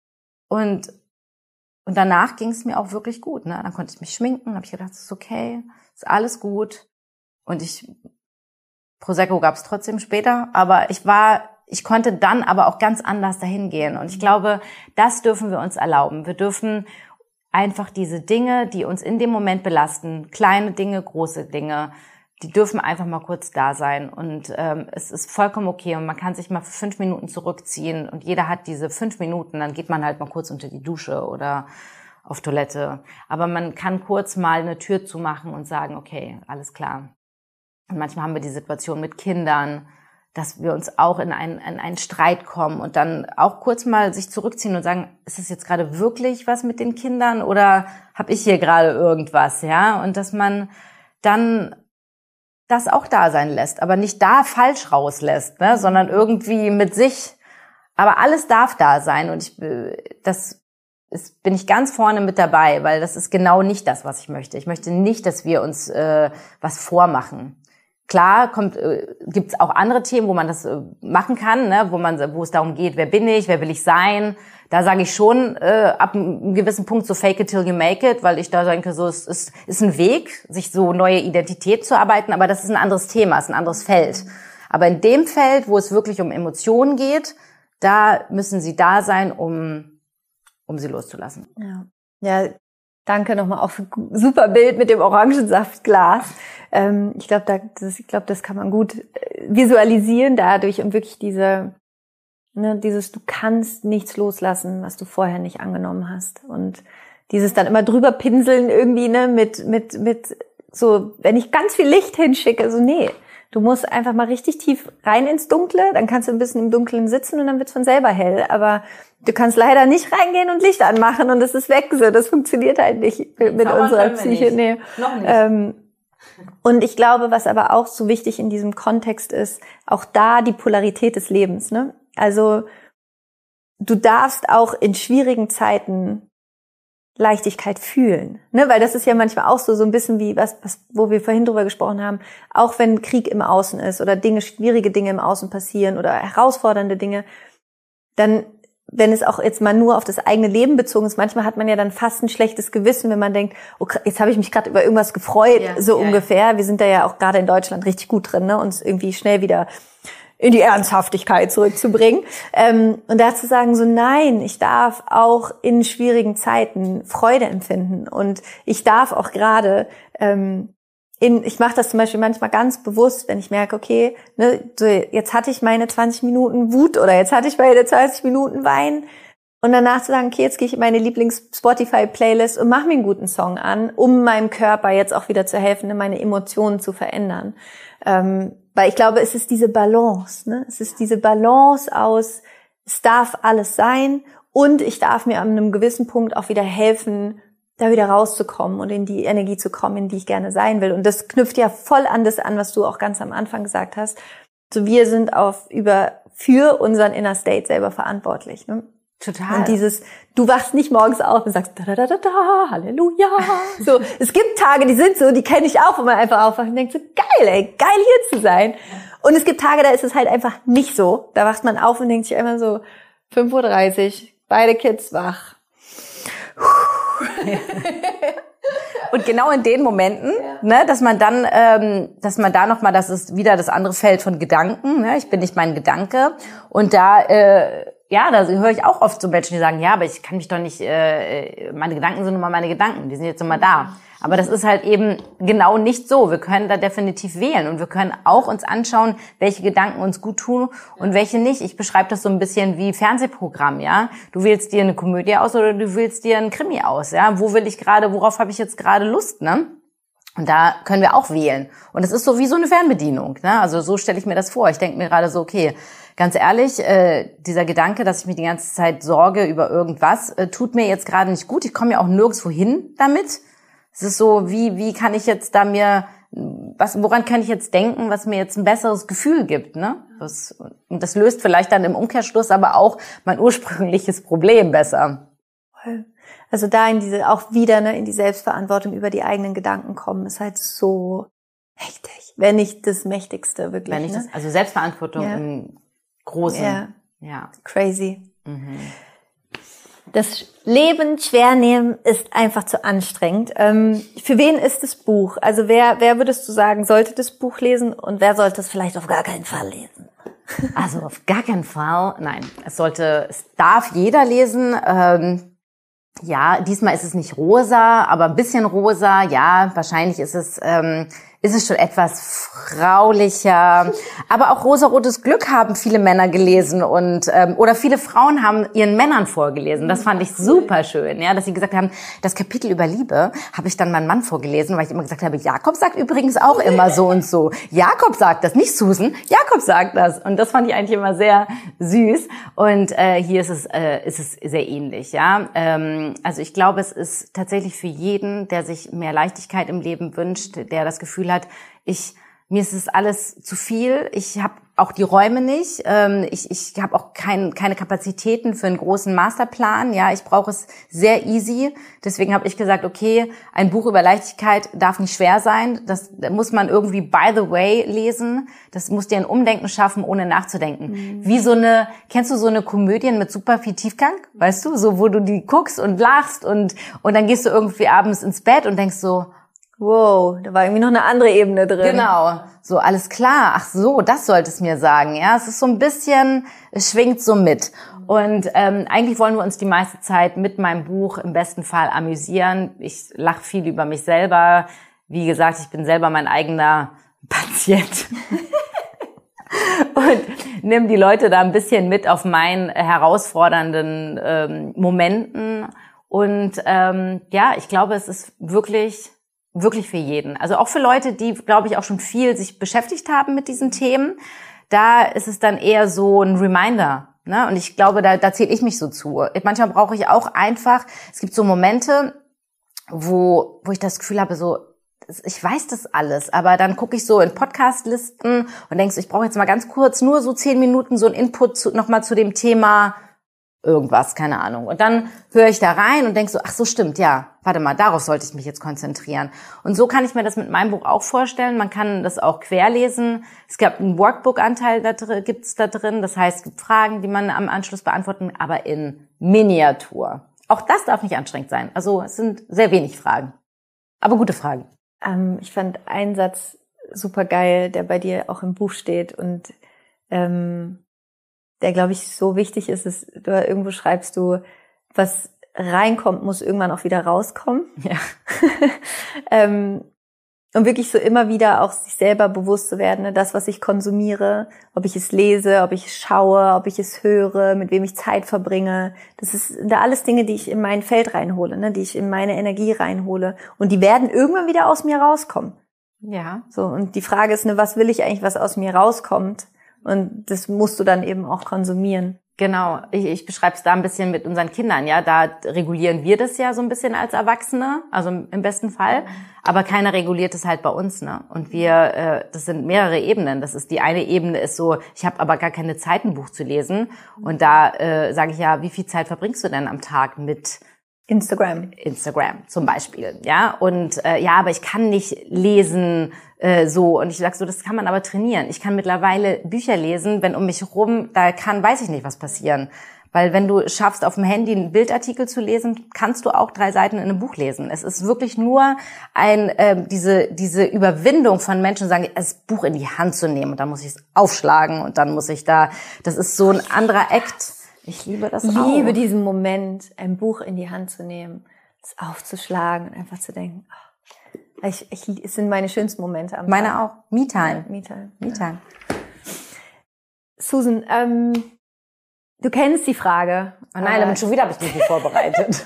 und danach ging es mir auch wirklich gut, ne? Dann konnte ich mich schminken, habe ich gedacht, es ist okay, ist alles gut. Und Prosecco gab es trotzdem später, aber ich konnte dann aber auch ganz anders dahin gehen. Und ich glaube, das dürfen wir uns erlauben. Wir dürfen einfach diese Dinge, die uns in dem Moment belasten, kleine Dinge, große Dinge, die dürfen einfach mal kurz da sein. Und es ist vollkommen okay. Und man kann sich mal für 5 Minuten zurückziehen. Und jeder hat diese 5 Minuten. Dann geht man halt mal kurz unter die Dusche oder auf Toilette. Aber man kann kurz mal eine Tür zumachen und sagen, okay, alles klar. Und manchmal haben wir die Situation mit Kindern, dass wir uns auch in einen Streit kommen und dann auch kurz mal sich zurückziehen und sagen, ist es jetzt gerade wirklich was mit den Kindern oder habe ich hier gerade irgendwas, ja? Und dass man dann das auch da sein lässt, aber nicht da falsch rauslässt, ne? Sondern irgendwie mit sich. Aber alles darf da sein und bin ich ganz vorne mit dabei, weil das ist genau nicht das, was ich möchte. Ich möchte nicht, dass wir uns was vormachen. Klar gibt's auch andere Themen, wo man das machen kann, ne, wo es darum geht, wer bin ich, wer will ich sein. Da sage ich schon ab einem gewissen Punkt so fake it till you make it, weil ich da denke, so es ist ein Weg, sich so neue Identität zu arbeiten, aber das ist ein anderes Thema, ist ein anderes Feld. Aber in dem Feld, wo es wirklich um Emotionen geht, da müssen sie da sein, um sie loszulassen. Ja, danke nochmal auch für ein super Bild mit dem Orangensaftglas. Ich glaube, das kann man gut visualisieren dadurch und wirklich dieses, du kannst nichts loslassen, was du vorher nicht angenommen hast. Und dieses dann immer drüber pinseln irgendwie, ne, mit so, wenn ich ganz viel Licht hinschicke, so, nee, du musst einfach mal richtig tief rein ins Dunkle, dann kannst du ein bisschen im Dunkeln sitzen und dann wird's von selber hell. Aber du kannst leider nicht reingehen und Licht anmachen und es ist weg. So, das funktioniert halt nicht mit unserer Psyche. Nee. Noch nicht. Und ich glaube, was aber auch so wichtig in diesem Kontext ist, auch da die Polarität des Lebens, ne? Also, du darfst auch in schwierigen Zeiten Leichtigkeit fühlen, ne? Weil das ist ja manchmal auch so ein bisschen wie wo wir vorhin drüber gesprochen haben, auch wenn Krieg im Außen ist oder schwierige Dinge im Außen passieren oder herausfordernde Dinge, dann, wenn es auch jetzt mal nur auf das eigene Leben bezogen ist, manchmal hat man ja dann fast ein schlechtes Gewissen, wenn man denkt, oh, jetzt habe ich mich gerade über irgendwas gefreut, ungefähr. Wir sind da ja auch gerade in Deutschland richtig gut drin, ne? Uns irgendwie schnell wieder in die Ernsthaftigkeit zurückzubringen. Und da zu sagen, so nein, ich darf auch in schwierigen Zeiten Freude empfinden. Und ich darf auch gerade, ich mache das zum Beispiel manchmal ganz bewusst, wenn ich merke, okay, ne, so jetzt hatte ich meine 20 Minuten Wut oder jetzt hatte ich meine 20 Minuten Wein. Und danach zu sagen, okay, jetzt gehe ich in meine Lieblings-Spotify-Playlist und mache mir einen guten Song an, um meinem Körper jetzt auch wieder zu helfen, meine Emotionen zu verändern. Weil ich glaube, es ist diese Balance, ne? Es ist diese Balance aus, es darf alles sein und ich darf mir an einem gewissen Punkt auch wieder helfen, da wieder rauszukommen und in die Energie zu kommen, in die ich gerne sein will. Und das knüpft ja voll an das an, was du auch ganz am Anfang gesagt hast. So, wir sind für unseren Inner State selber verantwortlich, ne? Total. Und du wachst nicht morgens auf und sagst, da, Halleluja. So, es gibt Tage, die sind so, die kenne ich auch, wo man einfach aufwacht und denkt so, geil hier zu sein. Und es gibt Tage, da ist es halt einfach nicht so. Da wacht man auf und denkt sich immer so, 5:30 Uhr, beide Kids wach. Und genau in den Momenten, ne, dass man da nochmal, das ist wieder das andere Feld von Gedanken, ne, ich bin nicht mein Gedanke. Und da höre ich auch oft so Menschen, die sagen, ja, aber ich kann mich doch nicht, meine Gedanken sind nun mal meine Gedanken, die sind jetzt immer da. Aber das ist halt eben genau nicht so. Wir können da definitiv wählen und wir können auch uns anschauen, welche Gedanken uns gut tun und welche nicht. Ich beschreibe das so ein bisschen wie Fernsehprogramm, ja. Du wählst dir eine Komödie aus oder du wählst dir einen Krimi aus, ja. Worauf habe ich jetzt gerade Lust, ne? Und da können wir auch wählen. Und es ist so wie so eine Fernbedienung, ne? Also so stelle ich mir das vor. Ich denke mir gerade so, okay, ganz ehrlich, dieser Gedanke, dass ich mich die ganze Zeit sorge über irgendwas, tut mir jetzt gerade nicht gut. Ich komme ja auch nirgendwo hin damit. Es ist so, wie kann ich jetzt woran kann ich jetzt denken, was mir jetzt ein besseres Gefühl gibt, ne? Und das löst vielleicht dann im Umkehrschluss aber auch mein ursprüngliches Problem besser. Also da auch wieder, ne, in die Selbstverantwortung über die eigenen Gedanken kommen, ist halt so mächtig. Wenn nicht das Mächtigste, wirklich. Also Selbstverantwortung im Großen. Ja. Crazy. Mhm. Das Leben schwer nehmen ist einfach zu anstrengend. Für wen ist das Buch? Also wer würdest du sagen, sollte das Buch lesen und wer sollte es vielleicht auf gar keinen Fall lesen? Also auf gar keinen Fall. Nein, es darf jeder lesen. Ja, diesmal ist es nicht rosa, aber ein bisschen rosa. Ja, wahrscheinlich ist es schon etwas fraulicher. Aber auch rosarotes Glück haben viele Männer gelesen oder viele Frauen haben ihren Männern vorgelesen. Das fand ich super schön, ja, dass sie gesagt haben, das Kapitel über Liebe habe ich dann meinem Mann vorgelesen, weil ich immer gesagt habe, Jakob sagt übrigens auch immer so und so. Jakob sagt das, nicht Susan. Jakob sagt das. Und das fand ich eigentlich immer sehr süß. Und hier ist es sehr ähnlich, ja. Also ich glaube, es ist tatsächlich für jeden, der sich mehr Leichtigkeit im Leben wünscht, der das Gefühl hat, mir ist es alles zu viel, ich habe auch die Räume nicht, ich habe auch keine Kapazitäten für einen großen Masterplan, ja, ich brauche es sehr easy, deswegen habe ich gesagt, okay, ein Buch über Leichtigkeit darf nicht schwer sein, das muss man irgendwie by the way lesen, das muss dir ein Umdenken schaffen, ohne nachzudenken. Wie kennst du so eine Komödien mit super viel Tiefgang, weißt du, so wo du die guckst und lachst und dann gehst du irgendwie abends ins Bett und denkst so, wow, da war irgendwie noch eine andere Ebene drin. Genau, so alles klar. Ach so, das sollte es mir sagen. Ja, es ist so ein bisschen, es schwingt so mit. Und eigentlich wollen wir uns die meiste Zeit mit meinem Buch im besten Fall amüsieren. Ich lache viel über mich selber. Wie gesagt, ich bin selber mein eigener Patient. Und nimm die Leute da ein bisschen mit auf meinen herausfordernden Momenten. Und ich glaube, es ist wirklich für jeden. Also auch für Leute, die, glaube ich, auch schon viel sich beschäftigt haben mit diesen Themen. Da ist es dann eher so ein Reminder, ne? Und ich glaube, da zähle ich mich so zu. Manchmal brauche ich auch einfach, es gibt so Momente, wo ich das Gefühl habe, so, ich weiß das alles, aber dann gucke ich so in Podcast-Listen und denke so, ich brauche jetzt mal ganz kurz nur so 10 Minuten so einen Input nochmal zu dem Thema irgendwas, keine Ahnung. Und dann höre ich da rein und denke so, ach so, stimmt, ja, warte mal, darauf sollte ich mich jetzt konzentrieren. Und so kann ich mir das mit meinem Buch auch vorstellen. Man kann das auch querlesen. Es gab einen Workbook-Anteil, gibt's da drin. Das heißt, es gibt Fragen, die man am Anschluss beantworten, aber in Miniatur. Auch das darf nicht anstrengend sein. Also es sind sehr wenig Fragen, aber gute Fragen. Ich fand einen Satz super geil, der bei dir auch im Buch steht und der, glaube ich, so wichtig ist, irgendwo schreibst du, was reinkommt, muss irgendwann auch wieder rauskommen. Ja. Und wirklich so immer wieder auch sich selber bewusst zu werden, ne? Das, was ich konsumiere, ob ich es lese, ob ich es schaue, ob ich es höre, mit wem ich Zeit verbringe. Das sind da alles Dinge, die ich in mein Feld reinhole, ne? Die ich in meine Energie reinhole. Und die werden irgendwann wieder aus mir rauskommen. Ja. So, und die Frage ist, ne, was will ich eigentlich, was aus mir rauskommt? Und das musst du dann eben auch konsumieren. Genau, ich beschreibe es da ein bisschen mit unseren Kindern, ja, da regulieren wir das ja so ein bisschen als Erwachsene, also im besten Fall, aber keiner reguliert es halt bei uns, ne? Und das sind mehrere Ebenen. Das ist die eine Ebene ist so, ich habe aber gar keine Zeit, ein Buch zu lesen, und da sage ich ja, wie viel Zeit verbringst du denn am Tag mit Instagram zum Beispiel, ja, und ja, aber ich kann nicht lesen so, und ich sag so, das kann man aber trainieren. Ich kann mittlerweile Bücher lesen, wenn um mich rum, weiß ich nicht, was passieren. Weil wenn du schaffst, auf dem Handy einen Bildartikel zu lesen, kannst du auch 3 Seiten in einem Buch lesen. Es ist wirklich nur diese Überwindung von Menschen, sagen, das Buch in die Hand zu nehmen, und dann muss ich es aufschlagen, und dann muss ich das ist so ein anderer Act. Ich liebe das auch. Ich liebe diesen Moment, ein Buch in die Hand zu nehmen, es aufzuschlagen und einfach zu denken, es sind meine schönsten Momente am Tag. Meine auch. Me-Time. Me-Time. Susan, du kennst die Frage. Oh nein, schon wieder habe ich mich nicht vorbereitet.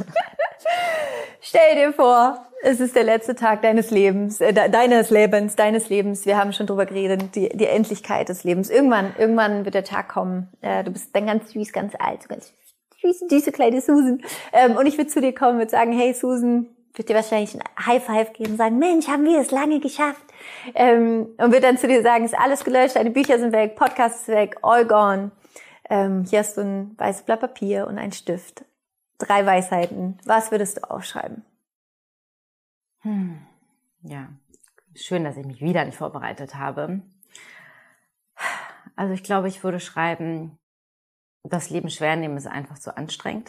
Stell dir vor, es ist der letzte Tag deines Lebens. Wir haben schon drüber geredet, die Endlichkeit des Lebens. Irgendwann wird der Tag kommen. Du bist dann ganz süß, ganz alt, ganz süße kleine Susan. Und ich würde zu dir kommen und sagen, hey Susan, würde dir wahrscheinlich ein High Five geben und sagen, Mensch, haben wir es lange geschafft. Und würde dann zu dir sagen, ist alles gelöscht, deine Bücher sind weg, Podcast ist weg, all gone. Hier hast du ein weißes Blatt Papier und einen Stift. 3 Weisheiten. Was würdest du aufschreiben? Ja, schön, dass ich mich wieder nicht vorbereitet habe. Also ich glaube, ich würde schreiben, das Leben schwer nehmen ist einfach zu anstrengend.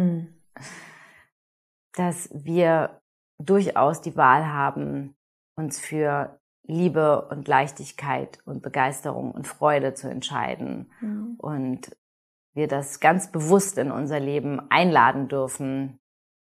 Dass wir durchaus die Wahl haben, uns für Liebe und Leichtigkeit und Begeisterung und Freude zu entscheiden. Und wir das ganz bewusst in unser Leben einladen dürfen,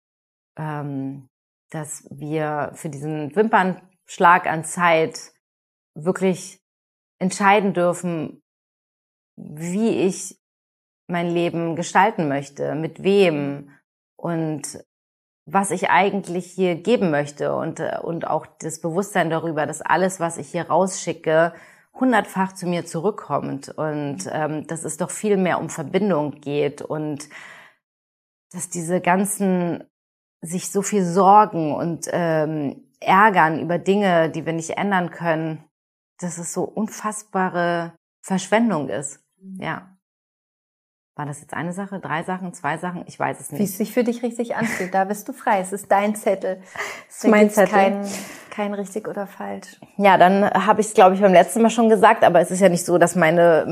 dass wir für diesen Wimpernschlag an Zeit wirklich entscheiden dürfen, wie ich mein Leben gestalten möchte, mit wem und was ich eigentlich hier geben möchte, und auch das Bewusstsein darüber, dass alles, was ich hier rausschicke, 100-fach zu mir zurückkommt, und dass es doch viel mehr um Verbindung geht, und dass diese ganzen sich so viel Sorgen und ärgern über Dinge, die wir nicht ändern können, dass es so unfassbare Verschwendung ist. Ja. War das jetzt eine Sache, 3 Sachen, 2 Sachen? Ich weiß es nicht. Wie es sich für dich richtig anfühlt, da bist du frei. Es ist dein Zettel. Es ist mein Zettel. Kein richtig oder falsch. Ja, dann habe ich es, glaube ich, beim letzten Mal schon gesagt, aber es ist ja nicht so, dass meine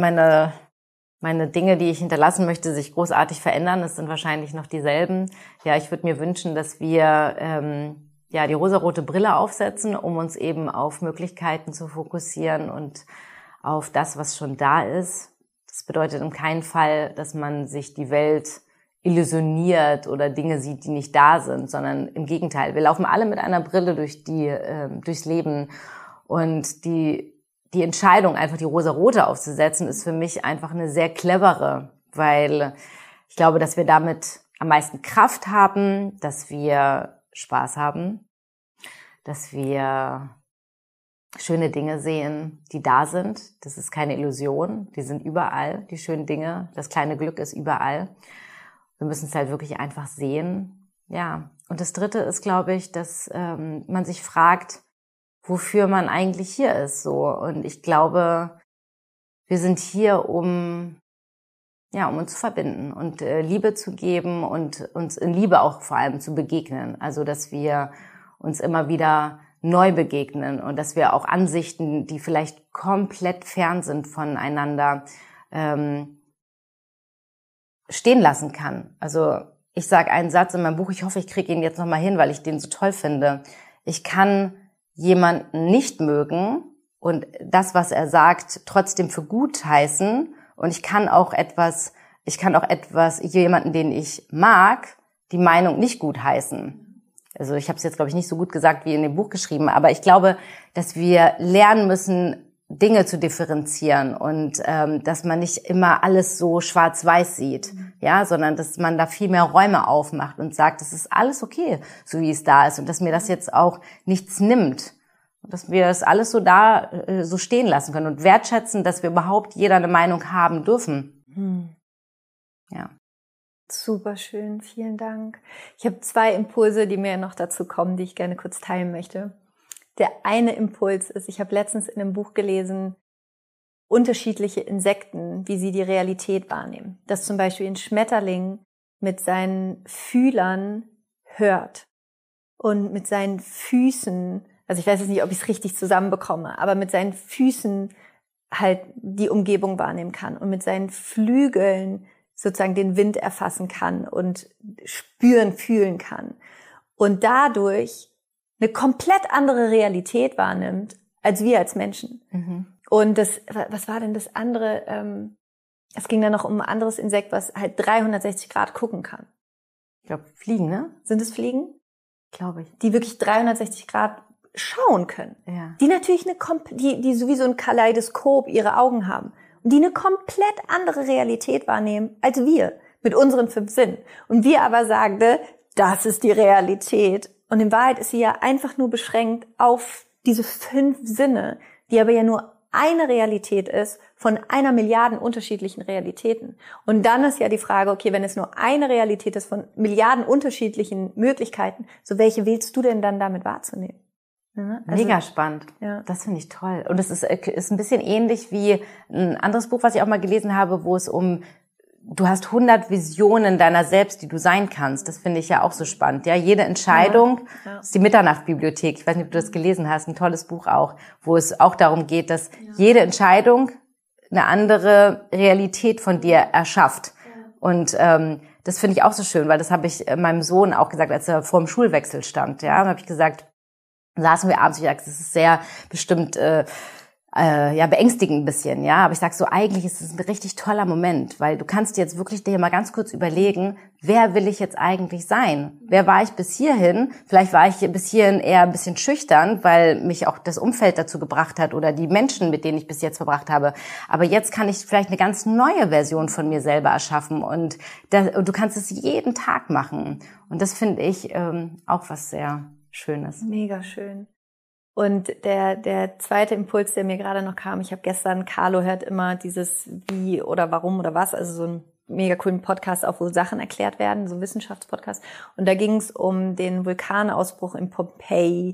Dinge, die ich hinterlassen möchte, sich großartig verändern. Es sind wahrscheinlich noch dieselben. Ja, ich würde mir wünschen, dass wir die rosarote Brille aufsetzen, um uns eben auf Möglichkeiten zu fokussieren und auf das, was schon da ist. Das bedeutet in keinem Fall, dass man sich die Welt illusioniert oder Dinge sieht, die nicht da sind, sondern im Gegenteil. Wir laufen alle mit einer Brille durchs Leben, und die Entscheidung, einfach die rosarote aufzusetzen, ist für mich einfach eine sehr clevere, weil ich glaube, dass wir damit am meisten Kraft haben, dass wir Spaß haben, dass wir schöne Dinge sehen, die da sind. Das ist keine Illusion, die sind überall, die schönen Dinge. Das kleine Glück ist überall. Wir müssen es halt wirklich einfach sehen. Ja. Und das Dritte ist, glaube ich, dass man sich fragt, wofür man eigentlich hier ist. So. Und ich glaube, wir sind hier, um uns zu verbinden und Liebe zu geben und uns in Liebe auch vor allem zu begegnen. Also, dass wir uns immer wieder neu begegnen und dass wir auch Ansichten, die vielleicht komplett fern sind voneinander, stehen lassen kann. Also ich sage einen Satz in meinem Buch, ich hoffe, ich kriege ihn jetzt nochmal hin, weil ich den so toll finde. Ich kann jemanden nicht mögen, und das, was er sagt, trotzdem für gut heißen. Und ich kann auch etwas, jemanden, den ich mag, die Meinung nicht gut heißen. Also ich habe es jetzt, glaube ich, nicht so gut gesagt wie in dem Buch geschrieben, aber ich glaube, dass wir lernen müssen, Dinge zu differenzieren und dass man nicht immer alles so schwarz-weiß sieht, ja, sondern dass man da viel mehr Räume aufmacht und sagt, es ist alles okay, so wie es da ist und dass mir das jetzt auch nichts nimmt. Und dass wir es alles so da so stehen lassen können und wertschätzen, dass wir überhaupt jeder eine Meinung haben dürfen. Ja. Super schön, vielen Dank. Ich habe 2 Impulse, die mir noch dazu kommen, die ich gerne kurz teilen möchte. Der eine Impuls ist, ich habe letztens in einem Buch gelesen, unterschiedliche Insekten, wie sie die Realität wahrnehmen. Dass zum Beispiel ein Schmetterling mit seinen Fühlern hört und mit seinen Füßen, also ich weiß jetzt nicht, ob ich es richtig zusammenbekomme, aber mit seinen Füßen halt die Umgebung wahrnehmen kann und mit seinen Flügeln sozusagen den Wind erfassen kann und spüren, fühlen kann und dadurch eine komplett andere Realität wahrnimmt als wir als Menschen. Und was war denn das andere? Es ging dann noch um ein anderes Insekt, was halt 360 Grad gucken kann. Ich glaube, Fliegen, ne? Sind es Fliegen? Glaube ich. Die wirklich 360 Grad schauen können. Ja. Die natürlich die sowieso ein Kaleidoskop ihre Augen haben. Und die eine komplett andere Realität wahrnehmen als wir mit unseren 5 Sinnen. Und wir aber sagten, das ist die Realität. Und in Wahrheit ist sie ja einfach nur beschränkt auf diese 5 Sinne, die aber ja nur eine Realität ist von 1 Milliarde unterschiedlichen Realitäten. Und dann ist ja die Frage, okay, wenn es nur eine Realität ist von Milliarden unterschiedlichen Möglichkeiten, so welche wählst du denn dann damit wahrzunehmen? Also, mega spannend. Ja. Das finde ich toll. Und es ist ein bisschen ähnlich wie ein anderes Buch, was ich auch mal gelesen habe, wo es du hast 100 Visionen deiner selbst, die du sein kannst. Das finde ich ja auch so spannend. Ja, jede Entscheidung ist die Mitternachtbibliothek. Ich weiß nicht, ob du das gelesen hast. Ein tolles Buch auch, wo es auch darum geht, dass jede Entscheidung eine andere Realität von dir erschafft. Und das finde ich auch so schön, weil das habe ich meinem Sohn auch gesagt, als er vor dem Schulwechsel stand. Ja, habe ich gesagt, saßen wir abends, ich sag, das ist sehr bestimmt beängstigend ein bisschen, ja, aber ich sag so, eigentlich ist es ein richtig toller Moment, weil du kannst jetzt wirklich dir mal ganz kurz überlegen, wer will ich jetzt eigentlich sein? Wer war ich bis hierhin? Vielleicht war ich bis hierhin eher ein bisschen schüchtern, weil mich auch das Umfeld dazu gebracht hat oder die Menschen, mit denen ich bis jetzt verbracht habe. Aber jetzt kann ich vielleicht eine ganz neue Version von mir selber erschaffen und du kannst es jeden Tag machen. Und das finde ich auch was sehr Schönes. Mega schön. Und der zweite Impuls, der mir gerade noch kam, ich habe gestern, Carlo hört immer dieses Wie oder Warum oder was, also so einen mega coolen Podcast, auch wo Sachen erklärt werden, so ein Wissenschaftspodcast. Und da ging es um den Vulkanausbruch in Pompeji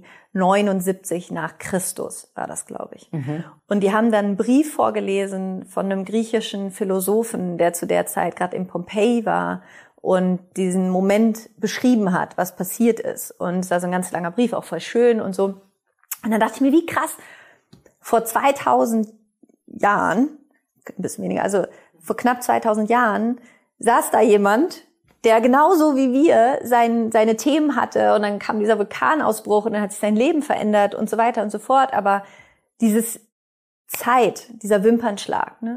79 nach Christus, war das, glaube ich. Und die haben dann einen Brief vorgelesen von einem griechischen Philosophen, der zu der Zeit gerade in Pompeji war und diesen Moment beschrieben hat, was passiert ist. Und es war so ein ganz langer Brief, auch voll schön und so. Und dann dachte ich mir, wie krass, vor 2000 Jahren, ein bisschen weniger, also vor knapp 2000 Jahren, saß da jemand, der genauso wie wir seine Themen hatte und dann kam dieser Vulkanausbruch und dann hat sich sein Leben verändert und so weiter und so fort. Aber dieses dieser Wimpernschlag, ne?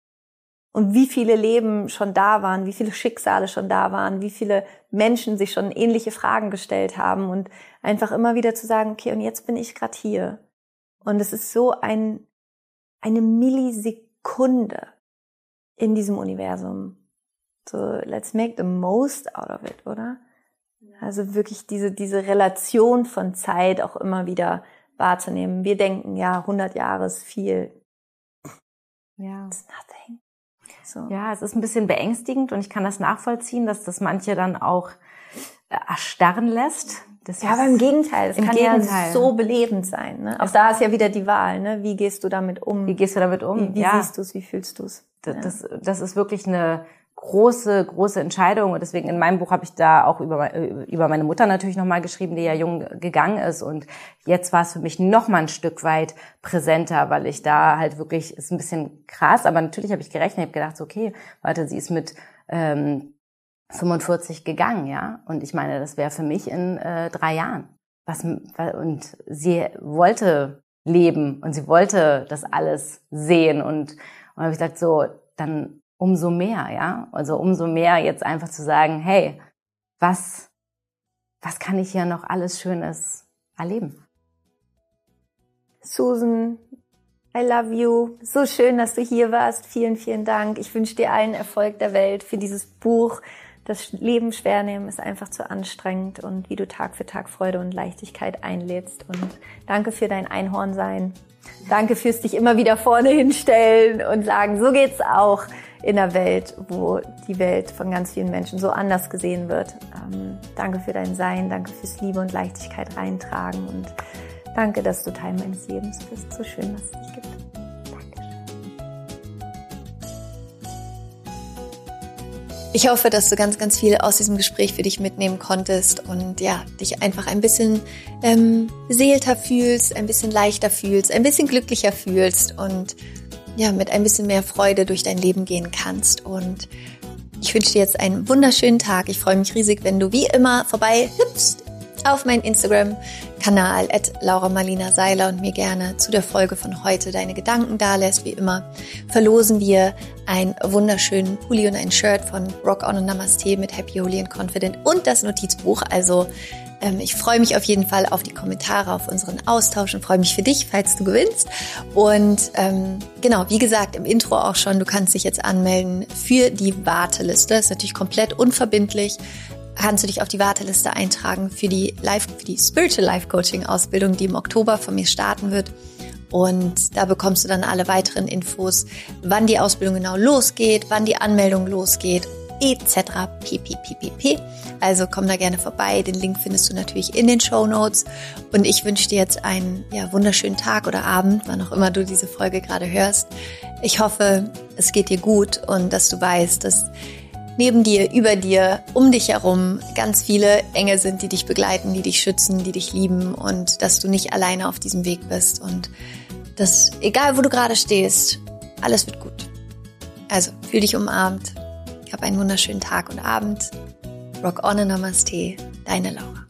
Und wie viele Leben schon da waren, wie viele Schicksale schon da waren, wie viele Menschen sich schon ähnliche Fragen gestellt haben und einfach immer wieder zu sagen, okay, und jetzt bin ich gerade hier. Und es ist so eine Millisekunde in diesem Universum. So, let's make the most out of it, oder? Also wirklich diese Relation von Zeit auch immer wieder wahrzunehmen. Wir denken, ja, 100 Jahre ist viel. Ja. It's nothing. So. Ja, es ist ein bisschen beängstigend und ich kann das nachvollziehen, dass das manche dann auch erstarren lässt. Ja, aber im Gegenteil. Es kann ja so belebend sein. Ne? Auch da ist ja wieder die Wahl. Ne? Wie gehst du damit um? Wie gehst du damit um? Wie siehst du es? Wie fühlst du es? Das ist wirklich eine große Entscheidung und deswegen in meinem Buch habe ich da auch über meine Mutter natürlich nochmal geschrieben, die ja jung gegangen ist und jetzt war es für mich nochmal ein Stück weit präsenter, weil ich da halt wirklich, ist ein bisschen krass, aber natürlich habe ich gerechnet, habe gedacht, so, okay, warte, sie ist mit 45 gegangen, ja, und ich meine, das wäre für mich in 3 Jahren. Und sie wollte leben und sie wollte das alles sehen und habe ich gesagt, so, dann umso mehr, ja, also umso mehr jetzt einfach zu sagen, hey, was kann ich hier noch alles Schönes erleben? Susan, I love you. So schön, dass du hier warst. Vielen, vielen Dank. Ich wünsche dir allen Erfolg der Welt für dieses Buch. Das Leben schwer nehmen ist einfach zu anstrengend und wie du Tag für Tag Freude und Leichtigkeit einlädst. Und danke für dein Einhornsein. Danke fürs dich immer wieder vorne hinstellen und sagen, so geht's auch in einer Welt, wo die Welt von ganz vielen Menschen so anders gesehen wird. Danke für dein Sein, danke fürs Liebe und Leichtigkeit reintragen und danke, dass du Teil meines Lebens bist. So schön, dass es dich gibt. Ich hoffe, dass du ganz, ganz viel aus diesem Gespräch für dich mitnehmen konntest und ja, dich einfach ein bisschen beseelter fühlst, ein bisschen leichter fühlst, ein bisschen glücklicher fühlst und ja, mit ein bisschen mehr Freude durch dein Leben gehen kannst. Und ich wünsche dir jetzt einen wunderschönen Tag. Ich freue mich riesig, wenn du wie immer vorbei hüpfst auf meinen Instagram-Kanal @LauraMarlina-Seiler und mir gerne zu der Folge von heute deine Gedanken dalässt. Wie immer verlosen wir einen wunderschönen Pulli und ein Shirt von Rock On und Namaste mit Happy, Holy and Confident und das Notizbuch. Also ich freue mich auf jeden Fall auf die Kommentare, auf unseren Austausch und freue mich für dich, falls du gewinnst. Und genau, wie gesagt, im Intro auch schon, du kannst dich jetzt anmelden für die Warteliste. Das ist natürlich komplett unverbindlich. Kannst du dich auf die Warteliste eintragen für die Spiritual Life Coaching Ausbildung, die im Oktober von mir starten wird. Und da bekommst du dann alle weiteren Infos, wann die Ausbildung genau losgeht, wann die Anmeldung losgeht, etc. pp. Also komm da gerne vorbei. Den Link findest du natürlich in den Shownotes. Und ich wünsche dir jetzt einen wunderschönen Tag oder Abend, wann auch immer du diese Folge gerade hörst. Ich hoffe, es geht dir gut und dass du weißt, dass neben dir, über dir, um dich herum ganz viele Engel sind, die dich begleiten, die dich schützen, die dich lieben und dass du nicht alleine auf diesem Weg bist und dass, egal wo du gerade stehst, alles wird gut. Also, fühl dich umarmt. Hab einen wunderschönen Tag und Abend. Rock on and Namaste, deine Laura.